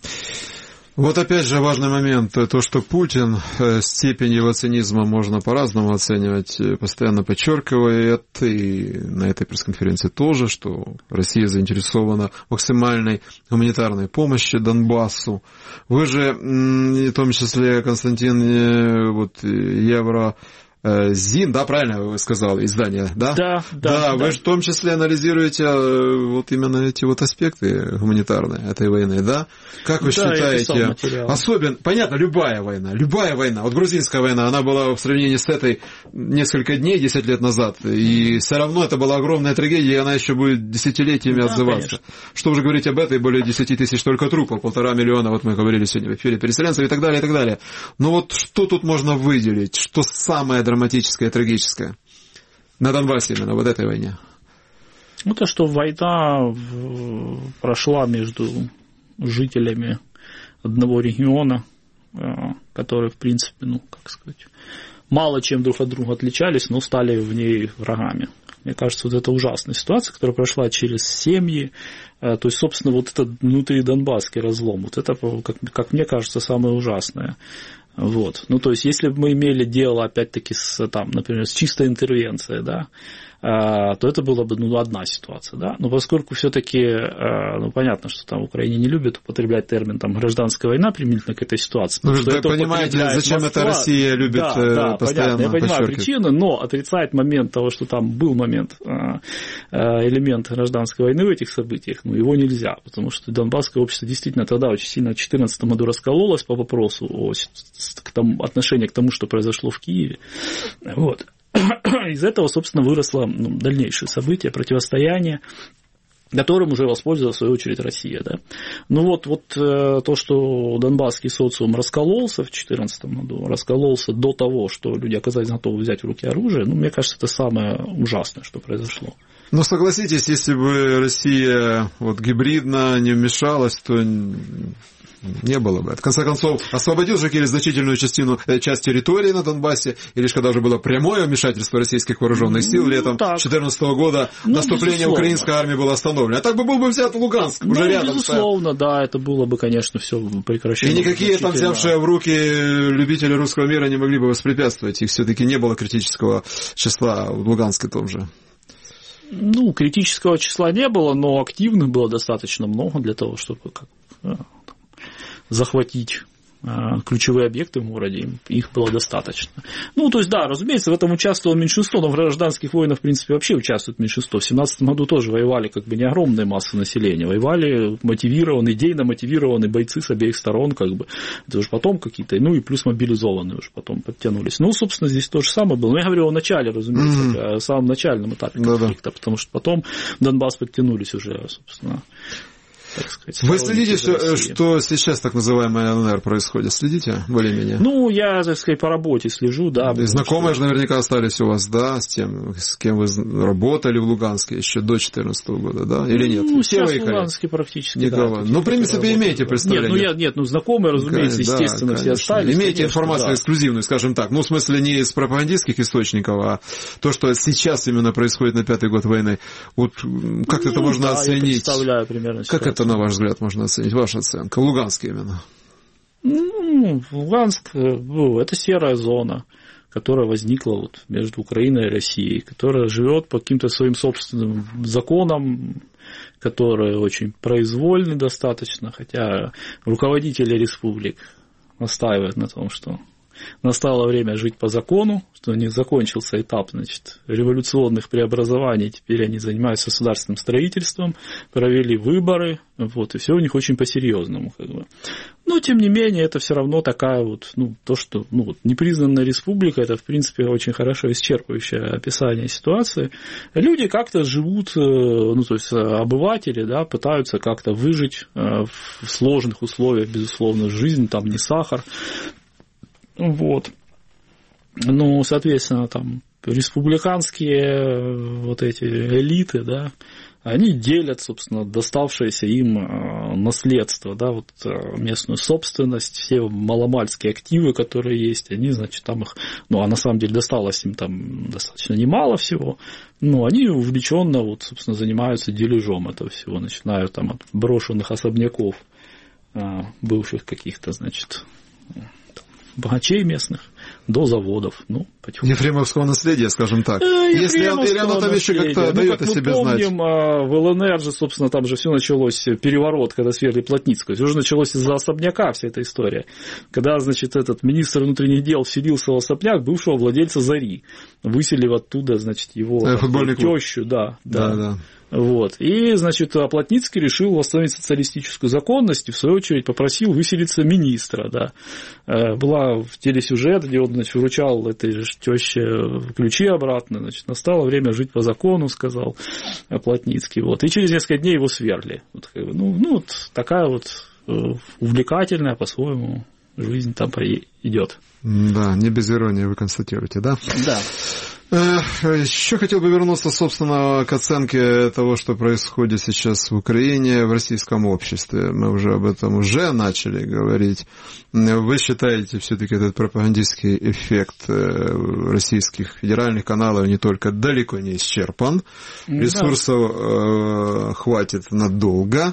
Вот опять же важный момент, то, что Путин, степень его цинизма можно по-разному оценивать, постоянно подчеркивает, и на этой пресс-конференции тоже, что Россия заинтересована в максимальной гуманитарной помощи Донбассу. Вы же, в том числе, Константин, вот Евразин, да, правильно вы сказали, издание, да? Да. Вы же в том числе анализируете вот именно эти вот аспекты гуманитарные этой войны, да? Как вы считаете? Особенно, понятно, любая война, вот грузинская война, она была в сравнении с этой несколько дней, 10 лет назад, и все равно это была огромная трагедия, и она еще будет десятилетиями отзываться. Конечно. Что уже говорить об этой, более 10 тысяч только трупов, 1,5 миллиона, вот мы говорили сегодня в эфире, переселенцев и так далее, и так далее. Но вот что тут можно выделить, что самое драматическое, трагическое на Донбассе именно, вот этой войне? Ну, то, что война прошла между жителями одного региона, которые, в принципе, ну, как сказать, мало чем друг от друга отличались, но стали в ней врагами. Мне кажется, вот это ужасная ситуация, которая прошла через семьи, то есть, собственно, вот это внутридонбасский разлом, вот это, как мне кажется, самое ужасное. Вот. Ну, то есть, если бы мы имели дело, опять-таки, например, с чистой интервенцией, да, то это была бы одна ситуация, да. Но поскольку все-таки, понятно, что там в Украине не любят употреблять термин там гражданская война применительно к этой ситуации. Вы понимаете, зачем Москва, это Россия любит постоянно понятно, я понимаю причину, но отрицать момент того, что там был элемент гражданской войны в этих событиях, его нельзя, потому что донбасское общество действительно тогда очень сильно в 2014 году раскололось по вопросу отношения к тому, что произошло в Киеве. Вот. Из этого, собственно, выросло дальнейшее событие, противостояние, которым уже воспользовалась, в свою очередь, Россия. Да? Ну вот то, что донбасский социум раскололся в 2014 году, раскололся до того, что люди оказались готовы взять в руки оружие, мне кажется, это самое ужасное, что произошло. Но согласитесь, если бы Россия гибридно не вмешалась, то не было бы. В конце концов, освободил же Киев значительную часть территории на Донбассе, и лишь когда уже было прямое вмешательство российских вооруженных сил летом 2014 года, наступление украинской армии было остановлено. А так бы был бы взят Луганск, уже рядом. Безусловно, да, это было бы, конечно, все прекращено. И никакие там взявшие в руки любители русского мира не могли бы воспрепятствовать. Их все-таки не было критического числа в Луганске том же. Критического числа не было, но активных было достаточно много для того, чтобы захватить ключевые объекты в городе, их было достаточно. То есть, да, разумеется, в этом участвовало меньшинство, но в гражданских войнах, в принципе, вообще участвует меньшинство. В 2017 году тоже воевали не огромные массы населения, воевали идейно мотивированные бойцы с обеих сторон, это уже потом какие-то, и плюс мобилизованные уже потом подтянулись. Собственно, здесь то же самое было. Но я говорю о начале, разумеется, о самом начальном этапе конфликта, потому что потом в Донбасс подтянулись уже, собственно, так сказать. Вы следите, что сейчас так называемая ЛНР происходит? Следите более-менее? Я, так сказать, по работе слежу, да. И знакомые же наверняка остались у вас, да, с тем, с кем вы работали в Луганске еще до 2014 года, да? Или нет? Все выехали? В Луганске практически, никого. Да. В принципе, имеете представление? Нет, знакомые, разумеется, естественно, все остались. Имеете информацию эксклюзивную, скажем так. В смысле, не из пропагандистских источников, а то, что сейчас именно происходит на 5-й год войны. Как это можно оценить? Я представляю примерно ситуацию. Как это, на ваш взгляд, можно оценить? Ваша оценка? В Луганске именно. Луганск это серая зона, которая возникла между Украиной и Россией, которая живет по каким-то своим собственным законам, которые очень произвольны достаточно, хотя руководители республик настаивают на том, что настало время жить по закону, что у них закончился этап, революционных преобразований, теперь они занимаются государственным строительством, провели выборы, и все у них очень по-серьезному. Но, тем не менее, это все равно такая вот, то, что непризнанная республика, это, в принципе, очень хорошо исчерпывающее описание ситуации. Люди как-то живут, то есть обыватели, да, пытаются как-то выжить в сложных условиях, безусловно, жизнь там не сахар. Вот. Ну, соответственно, там республиканские вот эти элиты, да, они делят, собственно, доставшееся им наследство, да, вот местную собственность, все маломальские активы, которые есть, они, значит, там их, а на самом деле досталось им там достаточно немало всего, но они увлеченно, вот, собственно, занимаются дележом этого всего, начиная там от брошенных особняков, бывших каких-то, значит, богачей местных, до заводов, потихоньку. Ефремовского наследия, скажем так. Если оно там еще как-то дает о себе знать. Мы помним, в ЛНР же, собственно, там же все началось, переворот, когда свергли Плотницкого. Все же началось из-за особняка вся эта история. Когда, значит, этот министр внутренних дел вселился в особняк бывшего владельца «Зари», выселив оттуда, значит, его тещу, да. Вот. И, значит, Плотницкий решил восстановить социалистическую законность и, в свою очередь, попросил выселиться министра. Да. Была в телесюжет, где он, значит, вручал этой же теще ключи обратно. Значит, настало время жить по закону, сказал Плотницкий. Вот. И через несколько дней его свергли. Вот, вот такая вот увлекательная, по-своему, жизнь там идет. Да, не без иронии вы констатируете, да? Да. Еще хотел бы вернуться, собственно, к оценке того, что происходит сейчас в Украине, в российском обществе. Мы уже об этом начали говорить. Вы считаете, все-таки этот пропагандистский эффект российских федеральных каналов не только далеко не исчерпан, ресурсов хватит надолго,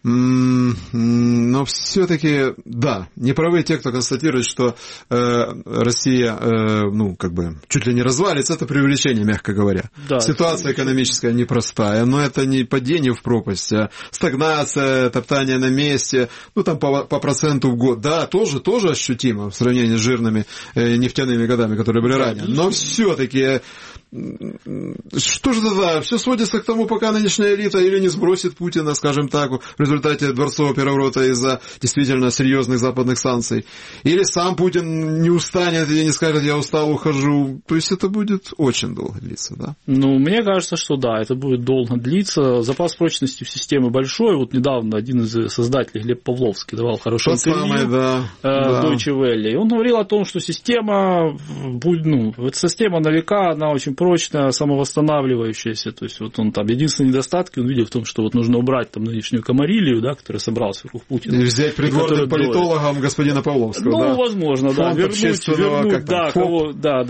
но все-таки, да, не правы те, кто констатирует, что Россия, чуть ли не развалится, это преувеличение, мягко говоря. Да, ситуация экономическая непростая, но это не падение в пропасть, а стагнация, топтание на месте, там по проценту в год, да, тоже ощутимо в сравнении с жирными нефтяными годами, которые были ранее. Но все-таки что же тогда? Все сводится к тому, пока нынешняя элита или не сбросит Путина, скажем так, в результате дворцового переворота из-за действительно серьезных западных санкций, или сам Путин не устанет и не скажет: я устал, ухожу. То есть это будет очень долго длиться, да? Мне кажется, что да, это будет долго длиться. Запас прочности в системе большой. Вот недавно один из создателей, Глеб Павловский, давал хорошее интервью Deutsche Welle. И он говорил о том, что система будет, система на века, она очень прочная, самовосстанавливающаяся. То есть вот он там единственный недостаток он видел в том, что вот нужно убрать там нынешнюю Камарилью, да, которая собралась вокруг Путина. И взять придворным политологом господина Павловского. Возможно, да. Вернуть, да, кого, да,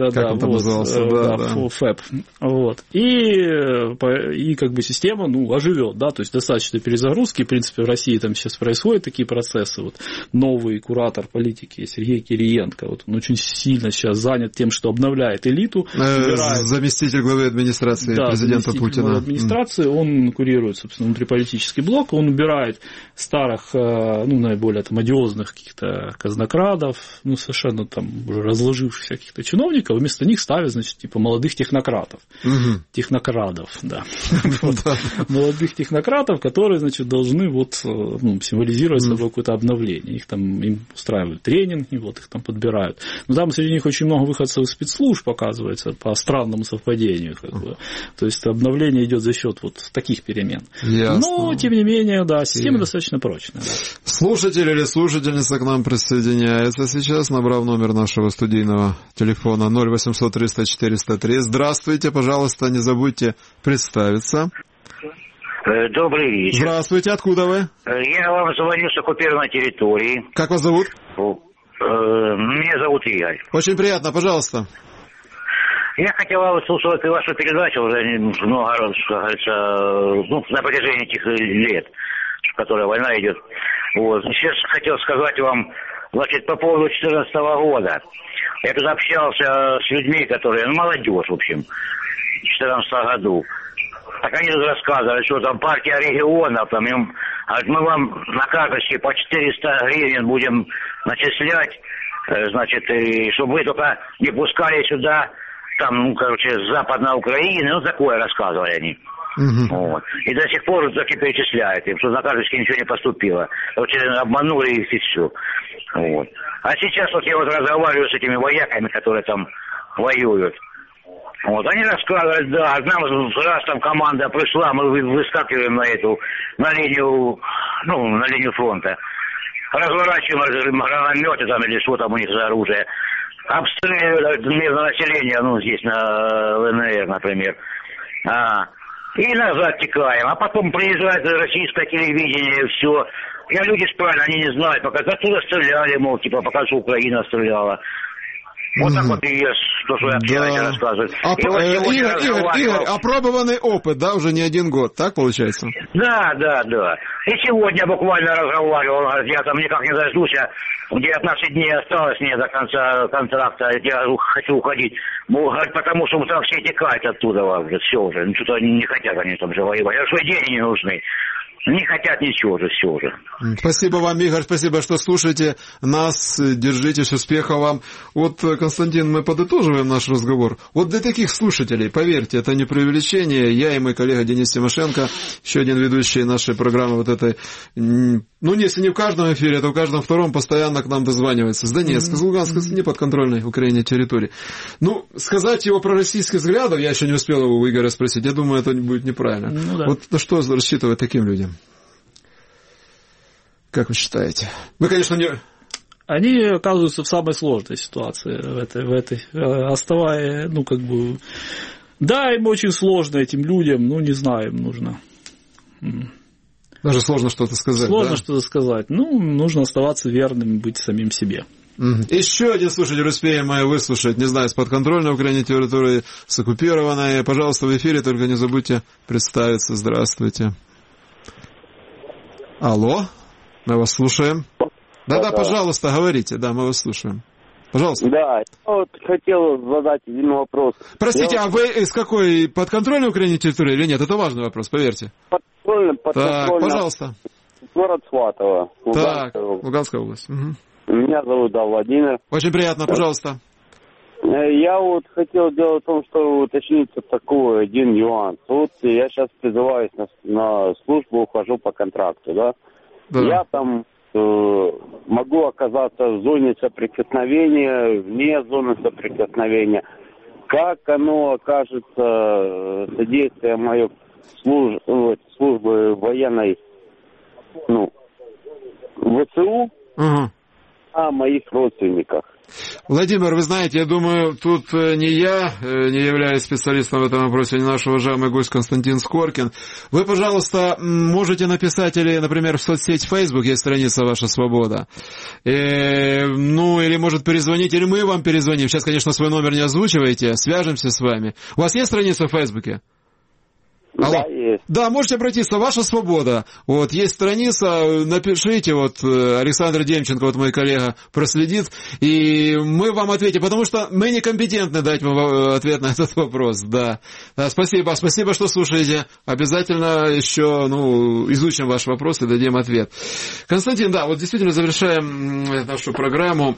ФЭП. Вот. И как бы система, оживет, да, то есть достаточно перезагрузки. В принципе, в России там сейчас происходят такие процессы. Вот новый куратор политики Сергей Кириенко, вот он очень сильно сейчас занят тем, что обновляет элиту. Заместитель главы администрации президента Путина. Главы администрации, он курирует, собственно, внутриполитический блок, он убирает старых, наиболее там одиозных каких-то казнокрадов, совершенно там уже разложившихся каких-то чиновников, вместо них ставят, значит, типа молодых технократов. Технокрадов, да. Молодых технократов, которые, значит, должны символизировать собой какое-то обновление. Им устраивают тренинги, их там подбирают. Но там среди них очень много выходцев из спецслужб, оказывается, по странному совпадению. То есть обновление идет за счет таких перемен. Ясно. Но, тем не менее, да, система достаточно прочная. Да. Слушатель или слушательница к нам присоединяется сейчас, набрав номер нашего студийного телефона 0800 300 403. Здравствуйте, пожалуйста, не забудьте представиться. Добрый вечер. Здравствуйте, откуда вы? Я вам звоню с оккупированной территории. Как вас зовут? Меня зовут Игорь. Очень приятно, пожалуйста. Я хотел услышать вашу передачу уже много раз, как говорится, на протяжении этих лет, в которой война идет. Вот. Сейчас хотел сказать вам, значит, по поводу 2014 года. Я тут общался с людьми, которые, молодежь, в общем, в 2014 году. Так они тут рассказывали, что там партия регионов, там им, говорят, мы вам на карточке по 400 гривен будем начислять, значит, и чтобы вы только не пускали сюда, там, с Западной Украины, такое рассказывали они. Вот. И до сих пор так и перечисляют им, что на карточке ничего не поступило. Обманули их и все. Вот. А сейчас вот я вот разговариваю с этими вояками, которые там воюют. Вот, они рассказывают, да, нам раз там команда пришла, мы выскакиваем на линию фронта. Разворачиваем гранатометы там или что там у них за оружие. Обстреливают мирное население, здесь на ЛНР, например. И назад текаем. А потом приезжает российское телевидение, и все. Я люди спрашиваю, они не знают, пока оттуда стреляли, мол, пока что Украина стреляла. Вот так вот и есть то, что я рассказываю. Игорь, опробованный опыт, да, уже не один год, так получается? Да. И сегодня буквально разговаривал, говорит, я там никак не дождусь, 19 дней осталось мне до конца контракта, я хочу уходить. Говорит, потому что там все текают оттуда, все уже, что-то не хотят они там же воевать, а что деньги не нужны. Не хотят ничего же, все уже. Спасибо вам, Игорь, спасибо, что слушаете нас, держитесь, успехов вам. Вот, Константин, мы подытоживаем наш разговор. Вот для таких слушателей, поверьте, это не преувеличение, я и мой коллега Денис Тимошенко, еще один ведущий нашей программы вот этой, если не в каждом эфире, то в каждом втором постоянно к нам дозванивается. С Донецка, с Луганска, с неподконтрольной Украине территории. Сказать его про российские взгляды, я еще не успел его у Игоря спросить, я думаю, это будет неправильно. Да. Вот на что рассчитывать таким людям? Как вы считаете? Вы, конечно, не... Они оказываются в самой сложной ситуации в этой оставая, да, им очень сложно, этим людям, не знаю, им нужно. Даже сложно что-то сказать, Сложно что-то сказать. Нужно оставаться верным, быть самим себе. Еще один слушатель успеем мы выслушать, не знаю, с подконтрольной Украине территории, с оккупированной. Пожалуйста, в эфире, только не забудьте представиться. Здравствуйте. Алло, мы вас слушаем. Да, пожалуйста, говорите, да, мы вас слушаем. Пожалуйста. Да, я хотел задать один вопрос. Простите, а вы из какой подконтрольной Украине территории или нет? Это важный вопрос, поверьте. Подконтрольная. Так, пожалуйста. Город Сватово. Луганская область. Угу. Меня зовут Владимир. Очень приятно, пожалуйста. Я хотел дело в том, что уточнить такой один нюанс. Я сейчас призываюсь на службу, ухожу по контракту, да? Я там могу оказаться в зоне соприкосновения, вне зоны соприкосновения. Как оно окажется содействие моей службы военной, ВСУ, о моих родственниках? Владимир, вы знаете, я думаю, тут не я не являюсь специалистом в этом вопросе, не наш уважаемый гость Константин Скоркин. Вы, пожалуйста, можете написать или, например, в соцсеть Facebook есть страница «Ваша свобода». Или, может, перезвонить, или мы вам перезвоним. Сейчас, конечно, свой номер не озвучивайте, свяжемся с вами. У вас есть страница в Фейсбуке? Да, есть. Да, можете обратиться, «Ваша свобода». Есть страница, напишите, Александр Демченко, мой коллега, проследит, и мы вам ответим, потому что мы некомпетентны дать вам ответ на этот вопрос, да. Спасибо, что слушаете. Обязательно еще, изучим ваш вопрос и дадим ответ. Константин, да, действительно завершаем нашу программу.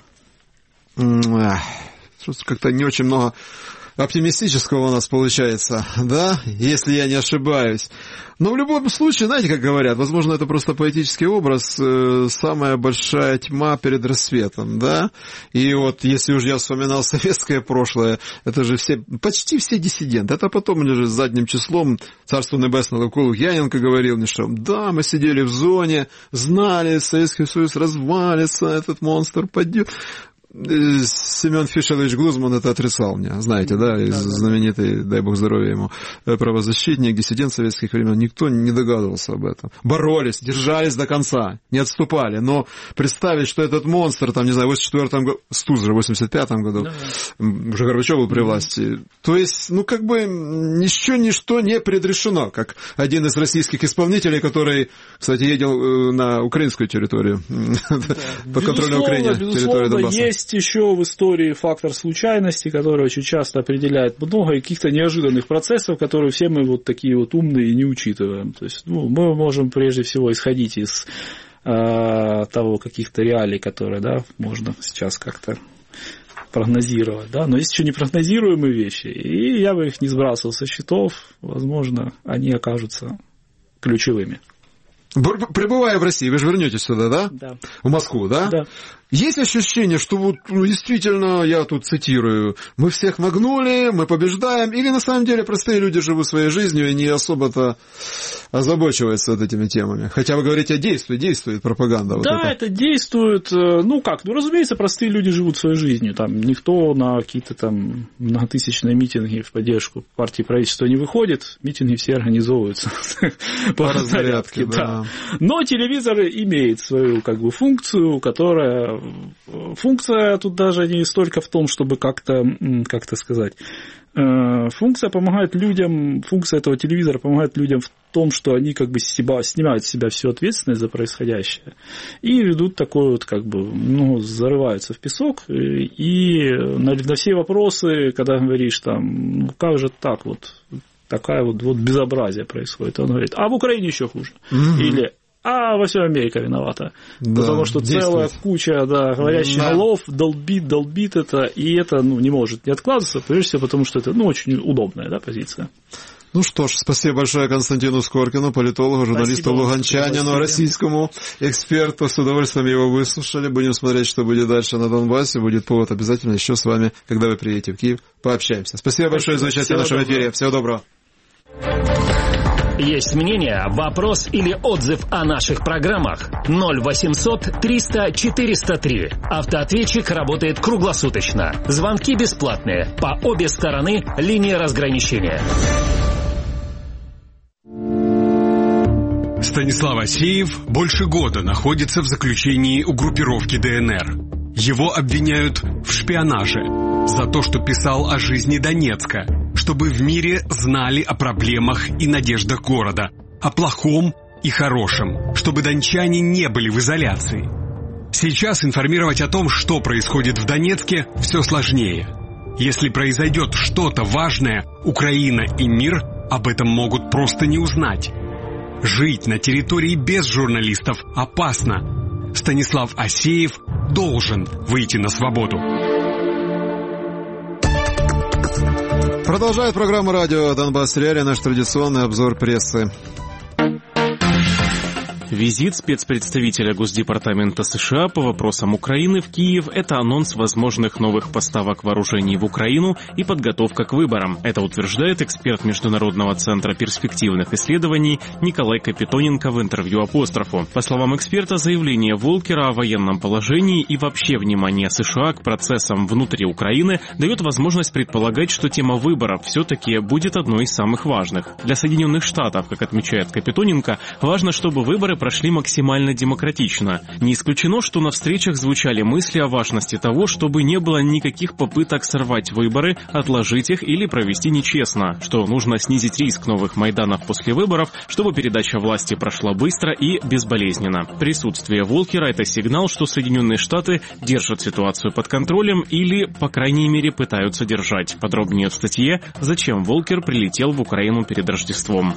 Как-то не очень много оптимистического у нас получается, да, если я не ошибаюсь. Но в любом случае, знаете, как говорят, возможно, это просто поэтический образ, самая большая тьма перед рассветом, да, и если уж я вспоминал советское прошлое, это же почти все диссиденты, это потом уже задним числом, Царство Небесное, Лука Лукьяненко говорил мне, что да, мы сидели в зоне, знали, Советский Союз развалится, этот монстр падет. Семен Фишерович Глузман это отрицал мне, знаете, да, знаменитый, дай бог здоровья ему, правозащитник, диссидент советских времен, никто не догадывался об этом. Боролись, держались до конца, не отступали, но представить, что этот монстр, в 84-м году, Стуз же в 85-м году, уже Горбачев был при власти, то есть, ничто не предрешено, как один из российских исполнителей, который, кстати, ездил на украинскую территорию, по контрольной Украине, территорию Донбасса. Есть еще в истории фактор случайности, который очень часто определяет много каких-то неожиданных процессов, которые все мы такие умные и не учитываем. То есть, мы можем прежде всего исходить из того каких-то реалий, которые, можно сейчас как-то прогнозировать, да, но есть еще непрогнозируемые вещи, и я бы их не сбрасывал со счетов, возможно, они окажутся ключевыми. Пребывая в России, вы же вернетесь сюда, да? Да. В Москву, да? Да. Есть ощущение, что вот действительно, я тут цитирую, мы всех нагнули, мы побеждаем, или на самом деле простые люди живут своей жизнью и не особо-то озабочиваются вот этими темами? Хотя вы говорите, действует пропаганда. Да, вот это действует. Разумеется, простые люди живут своей жизнью. Там никто на какие-то там многотысячные митинги в поддержку партии правительства не выходит, митинги все организовываются по разнарядке. Да. Но телевизор имеет свою функцию, которая... Функция тут даже не столько в том, чтобы как-то сказать... Функция помогает людям, функция этого телевизора помогает людям в том, что они снимают с себя всю ответственность за происходящее и ведут такой зарываются в песок, и на все вопросы, когда говоришь как же так такая вот безобразие происходит, он говорит, а в Украине еще хуже, или во всем Америка виновата. Да, потому что целая куча говорящих голов долбит это, и это не может не откладываться, прежде всего потому, что это очень удобная позиция. Ну что ж, спасибо большое Константину Скоркину, политологу, журналисту луганчанину, российскому эксперту. С удовольствием его выслушали. Будем смотреть, что будет дальше на Донбассе. Будет повод обязательно еще с вами, когда вы приедете в Киев, пообщаемся. Спасибо большое за участие в нашем эфире. Всего доброго. Есть мнение, вопрос или отзыв о наших программах? 0800 300 403. Автоответчик работает круглосуточно. Звонки бесплатные. По обе стороны линии разграничения. Станислав Асеев больше года находится в заключении у группировки ДНР. Его обвиняют в шпионаже за то, что писал о жизни Донецка, чтобы в мире знали о проблемах и надеждах города, о плохом и хорошем, чтобы дончане не были в изоляции. Сейчас информировать о том, что происходит в Донецке, все сложнее. Если произойдет что-то важное, Украина и мир об этом могут просто не узнать. Жить на территории без журналистов опасно. Станислав Асеев должен выйти на свободу. Продолжает программа радио «Донбасс Реалии» наш традиционный обзор прессы. Визит спецпредставителя Госдепартамента США по вопросам Украины в Киев – это анонс возможных новых поставок вооружений в Украину и подготовка к выборам. Это утверждает эксперт Международного центра перспективных исследований Николай Капитоненко в интервью «Апострофу». По словам эксперта, заявление Волкера о военном положении и вообще внимание США к процессам внутри Украины дает возможность предполагать, что тема выборов все-таки будет одной из самых важных. Для Соединенных Штатов, как отмечает Капитоненко, важно, чтобы выборы прошли максимально демократично. Не исключено, что на встречах звучали мысли о важности того, чтобы не было никаких попыток сорвать выборы, отложить их или провести нечестно, что нужно снизить риск новых майданов после выборов, чтобы передача власти прошла быстро и безболезненно. Присутствие Волкера – это сигнал, что Соединенные Штаты держат ситуацию под контролем или, по крайней мере, пытаются держать. Подробнее в статье «Зачем Волкер прилетел в Украину перед Рождеством».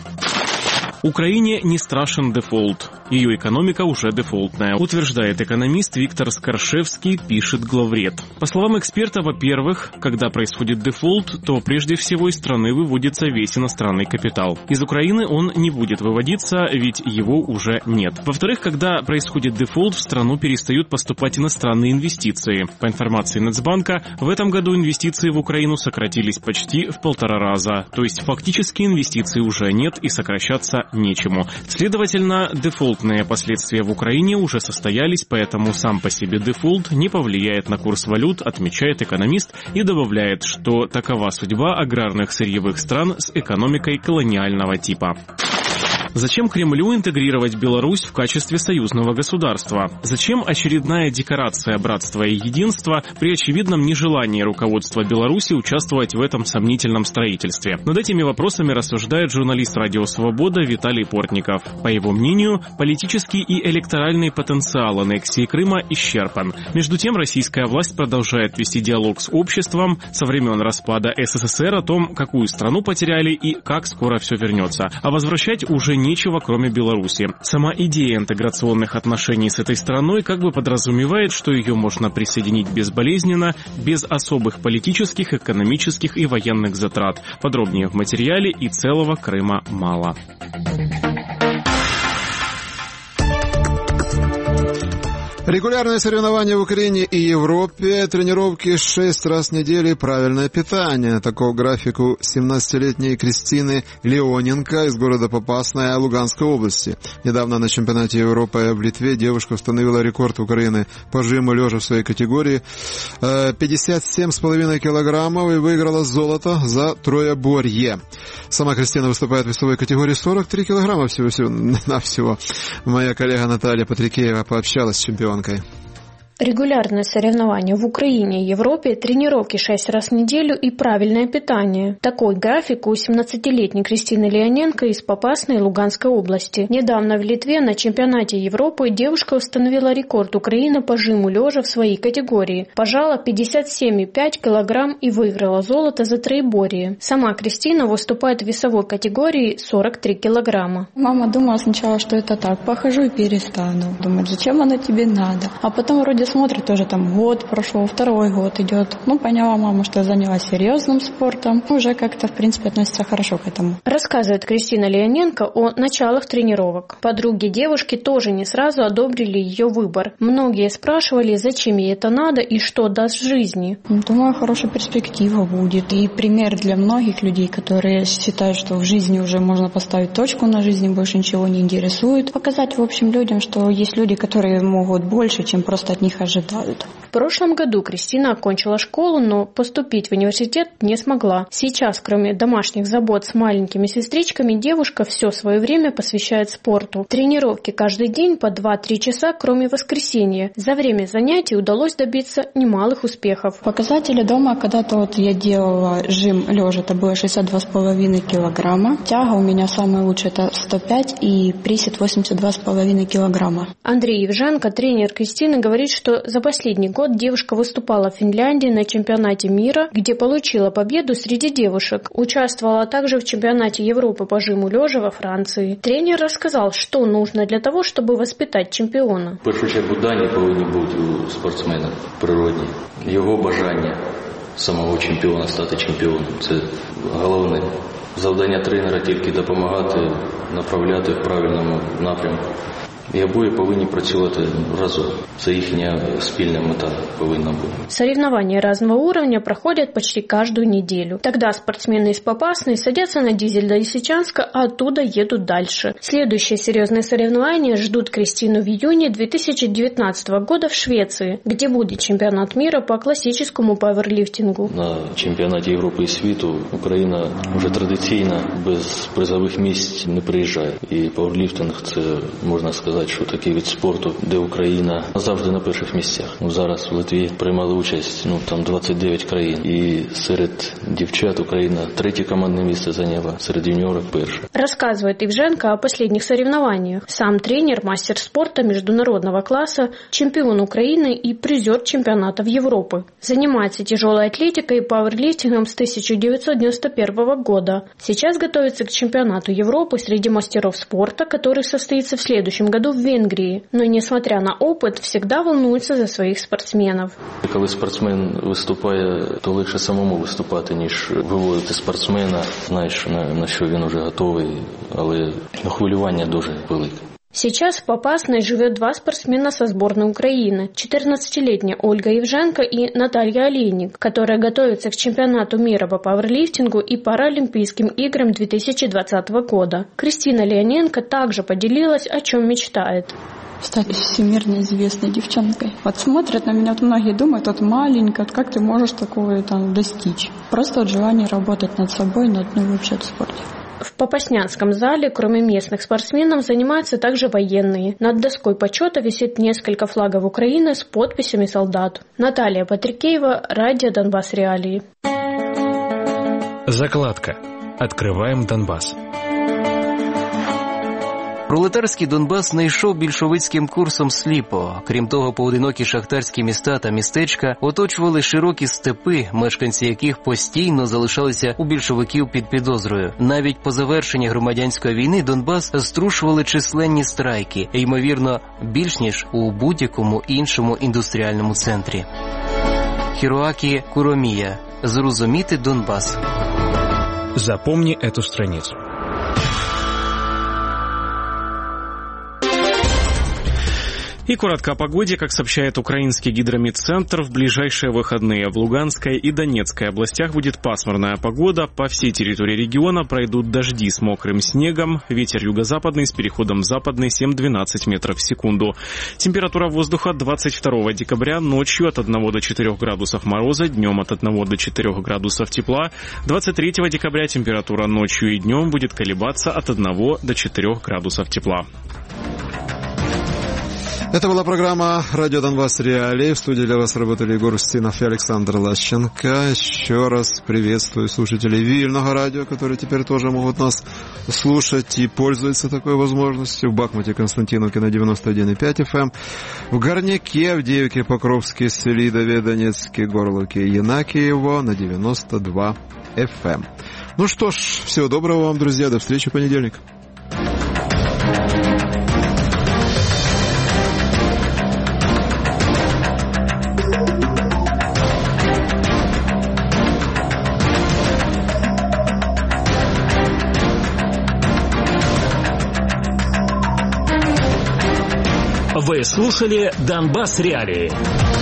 Украине не страшен дефолт. Ее экономика уже дефолтная, утверждает экономист Виктор Скоршевский, пишет главред. По словам эксперта, во-первых, когда происходит дефолт, то прежде всего из страны выводится весь иностранный капитал. Из Украины он не будет выводиться, ведь его уже нет. Во-вторых, когда происходит дефолт, в страну перестают поступать иностранные инвестиции. По информации Нацбанка, в этом году инвестиции в Украину сократились почти в 1,5 раза. То есть фактически инвестиций уже нет и сокращаться нечему. Следовательно, дефолтные последствия в Украине уже состоялись, поэтому сам по себе дефолт не повлияет на курс валют, отмечает экономист и добавляет, что такова судьба аграрных сырьевых стран с экономикой колониального типа. Зачем Кремлю интегрировать Беларусь в качестве союзного государства? Зачем очередная декорация братства и единства при очевидном нежелании руководства Беларуси участвовать в этом сомнительном строительстве? Над этими вопросами рассуждает журналист «Радио Свобода» Виталий Портников. По его мнению, политический и электоральный потенциал аннексии Крыма исчерпан. Между тем, российская власть продолжает вести диалог с обществом со времен распада СССР о том, какую страну потеряли и как скоро все вернется. А возвращать уже нечего, кроме Беларуси. Сама идея интеграционных отношений с этой страной как бы подразумевает, что ее можно присоединить безболезненно, без особых политических, экономических и военных затрат. Подробнее в материале «И целого Крыма мало». Регулярные соревнования в Украине и Европе, тренировки 6 раз в неделю, правильное питание. Таков график у 17-летней Кристины Леоненко из города Попасная Луганской области. Недавно на чемпионате Европы в Литве девушка установила рекорд Украины по жиму лежа в своей категории 57,5 килограммов и выиграла золото за троеборье. Сама Кристина выступает в весовой категории 43 килограмма всего-навсего. Моя коллега Наталья Патрикеева пообщалась с чемпионом. Регулярные соревнования в Украине и Европе, тренировки 6 раз в неделю и правильное питание. Такой график у 17-летней Кристины Леоненко из Попасной Луганской области. Недавно в Литве на чемпионате Европы девушка установила рекорд Украины по жиму лежа в своей категории. Пожала 57,5 килограмм и выиграла золото за троеборье. Сама Кристина выступает в весовой категории 43 килограмма. Мама думала сначала, что это так, похожу и перестану. Думает, зачем оно тебе надо? А потом вроде смотрит, тоже там год прошел, второй год идет. Поняла мама, что занялась серьезным спортом. Уже как-то, в принципе, относится хорошо к этому. Рассказывает Кристина Леоненко о началах тренировок. Подруги девушки тоже не сразу одобрили ее выбор. Многие спрашивали, зачем ей это надо и что даст в жизни. Думаю, хорошая перспектива будет. И пример для многих людей, которые считают, что в жизни уже можно поставить точку на жизни, больше ничего не интересует. Показать, в общем, людям, что есть люди, которые могут больше, чем просто от них ожидают. В прошлом году Кристина окончила школу, но поступить в университет не смогла. Сейчас, кроме домашних забот с маленькими сестричками, девушка все свое время посвящает спорту. Тренировки каждый день по 2-3 часа, кроме воскресенья. За время занятий удалось добиться немалых успехов. Показатели дома когда-то я делала жим лежа, это было 62,5 килограмма. Тяга у меня самая лучшая, это 105 и присед 82,5 килограмма. Андрей Евженко, тренер Кристины, говорит, что за последний год девушка выступала в Финляндии на чемпионате мира, где получила победу среди девушек. Участвовала также в чемпионате Европы по жиму лежа во Франции. Тренер рассказал, что нужно для того, чтобы воспитать чемпіона. В першу чергу дані повинні бути у спортсмена природні. Його бажання самого чемпіона стати чемпіоном – це головне. Завдання тренера тільки допомагати, направляти в правильному напрямку. И обои повинні працювати разом. Це їхня спільна мета повинна бути. Соревнования разного уровня проходят почти каждую неделю. Тогда спортсмены из Попасной садятся на дизель до Лисичанска, а оттуда едут дальше. Следующие серьезные соревнования ждут Кристину в июне 2019 года в Швеции, где будет чемпионат мира по классическому пауэрлифтингу. На чемпіонаті Європи і світу Україна вже традиційно без призових місць не приїжджає. І пауерліфтинг – це, можна сказати, що такий від спорту, де Україна завжди на перших місцях. Зараз в Литві приймали участь там 29 країн. І серед дівчат Україна третє командне місце зайняла, серед юніорок перше. Рассказывает Евженко о последних соревнованиях. Сам тренер, мастер спорта международного класса, чемпион Украины и призер чемпионатов Европы. Занимается тяжелой атлетикой и пауэрлифтингом с 1991 года. Сейчас готовится к чемпионату Европы среди мастеров спорта, который состоится в следующем году в Венгрии, но, несмотря на опыт, всегда волнуется за своих спортсменов. Коли спортсмен виступає, то легше самому виступати, ніж виводити спортсмена. Знаєш, на що він уже готовий, але хвилювання дуже велике. Сейчас в Попасной живет 2 спортсмена со сборной Украины. 14-летняя Ольга Евженко и Наталья Олейник, которая готовится к чемпионату мира по пауэрлифтингу и Паралимпийским играм 2020 года. Кристина Леоненко также поделилась, о чем мечтает. Стать всемирно известной девчонкой. Вот смотрят на меня, вот многие думают, вот маленькая, как ты можешь такого достичь? Просто вот желание работать над собой, над вообще в спорте. В Попаснянском зале, кроме местных спортсменов, занимаются также военные. Над доской почета висит несколько флагов Украины с подписями солдат. Наталья Патрикеева, Радио Донбасс Реалии. Закладка. Открываем Донбасс. Пролетарський Донбас не йшов більшовицьким курсом сліпо. Крім того, поодинокі шахтарські міста та містечка оточували широкі степи, мешканці яких постійно залишалися у більшовиків під підозрою. Навіть по завершенні громадянської війни Донбас струшували численні страйки, ймовірно, більш ніж у будь-якому іншому індустріальному центрі. Хіроакі Куромія. Зрозуміти Донбас. Запомни эту страницу. И коротко о погоде. Как сообщает украинский гидрометцентр, в ближайшие выходные в Луганской и Донецкой областях будет пасмурная погода. По всей территории региона пройдут дожди с мокрым снегом. Ветер юго-западный с переходом в западный 7-12 метров в секунду. Температура воздуха 22 декабря ночью от 1 до 4 градусов мороза, днем от 1 до 4 градусов тепла. 23 декабря температура ночью и днем будет колебаться от 1 до 4 градусов тепла. Это была программа «Радио Донбасс. Реалии». В студии для вас работали Егор Устинов и Александр Лащенко. Еще раз приветствую слушателей Вильного радио, которые теперь тоже могут нас слушать и пользуются такой возможностью. В Бахмуте, Константиновке на 91,5 FM. В Горняке, Авдеевке, Покровске, Селидове, Донецке, Горловке и Янакиево на 92 FM. Ну что ж, всего доброго вам, друзья. До встречи в понедельник. Вы слушали «Донбасс. Реалии».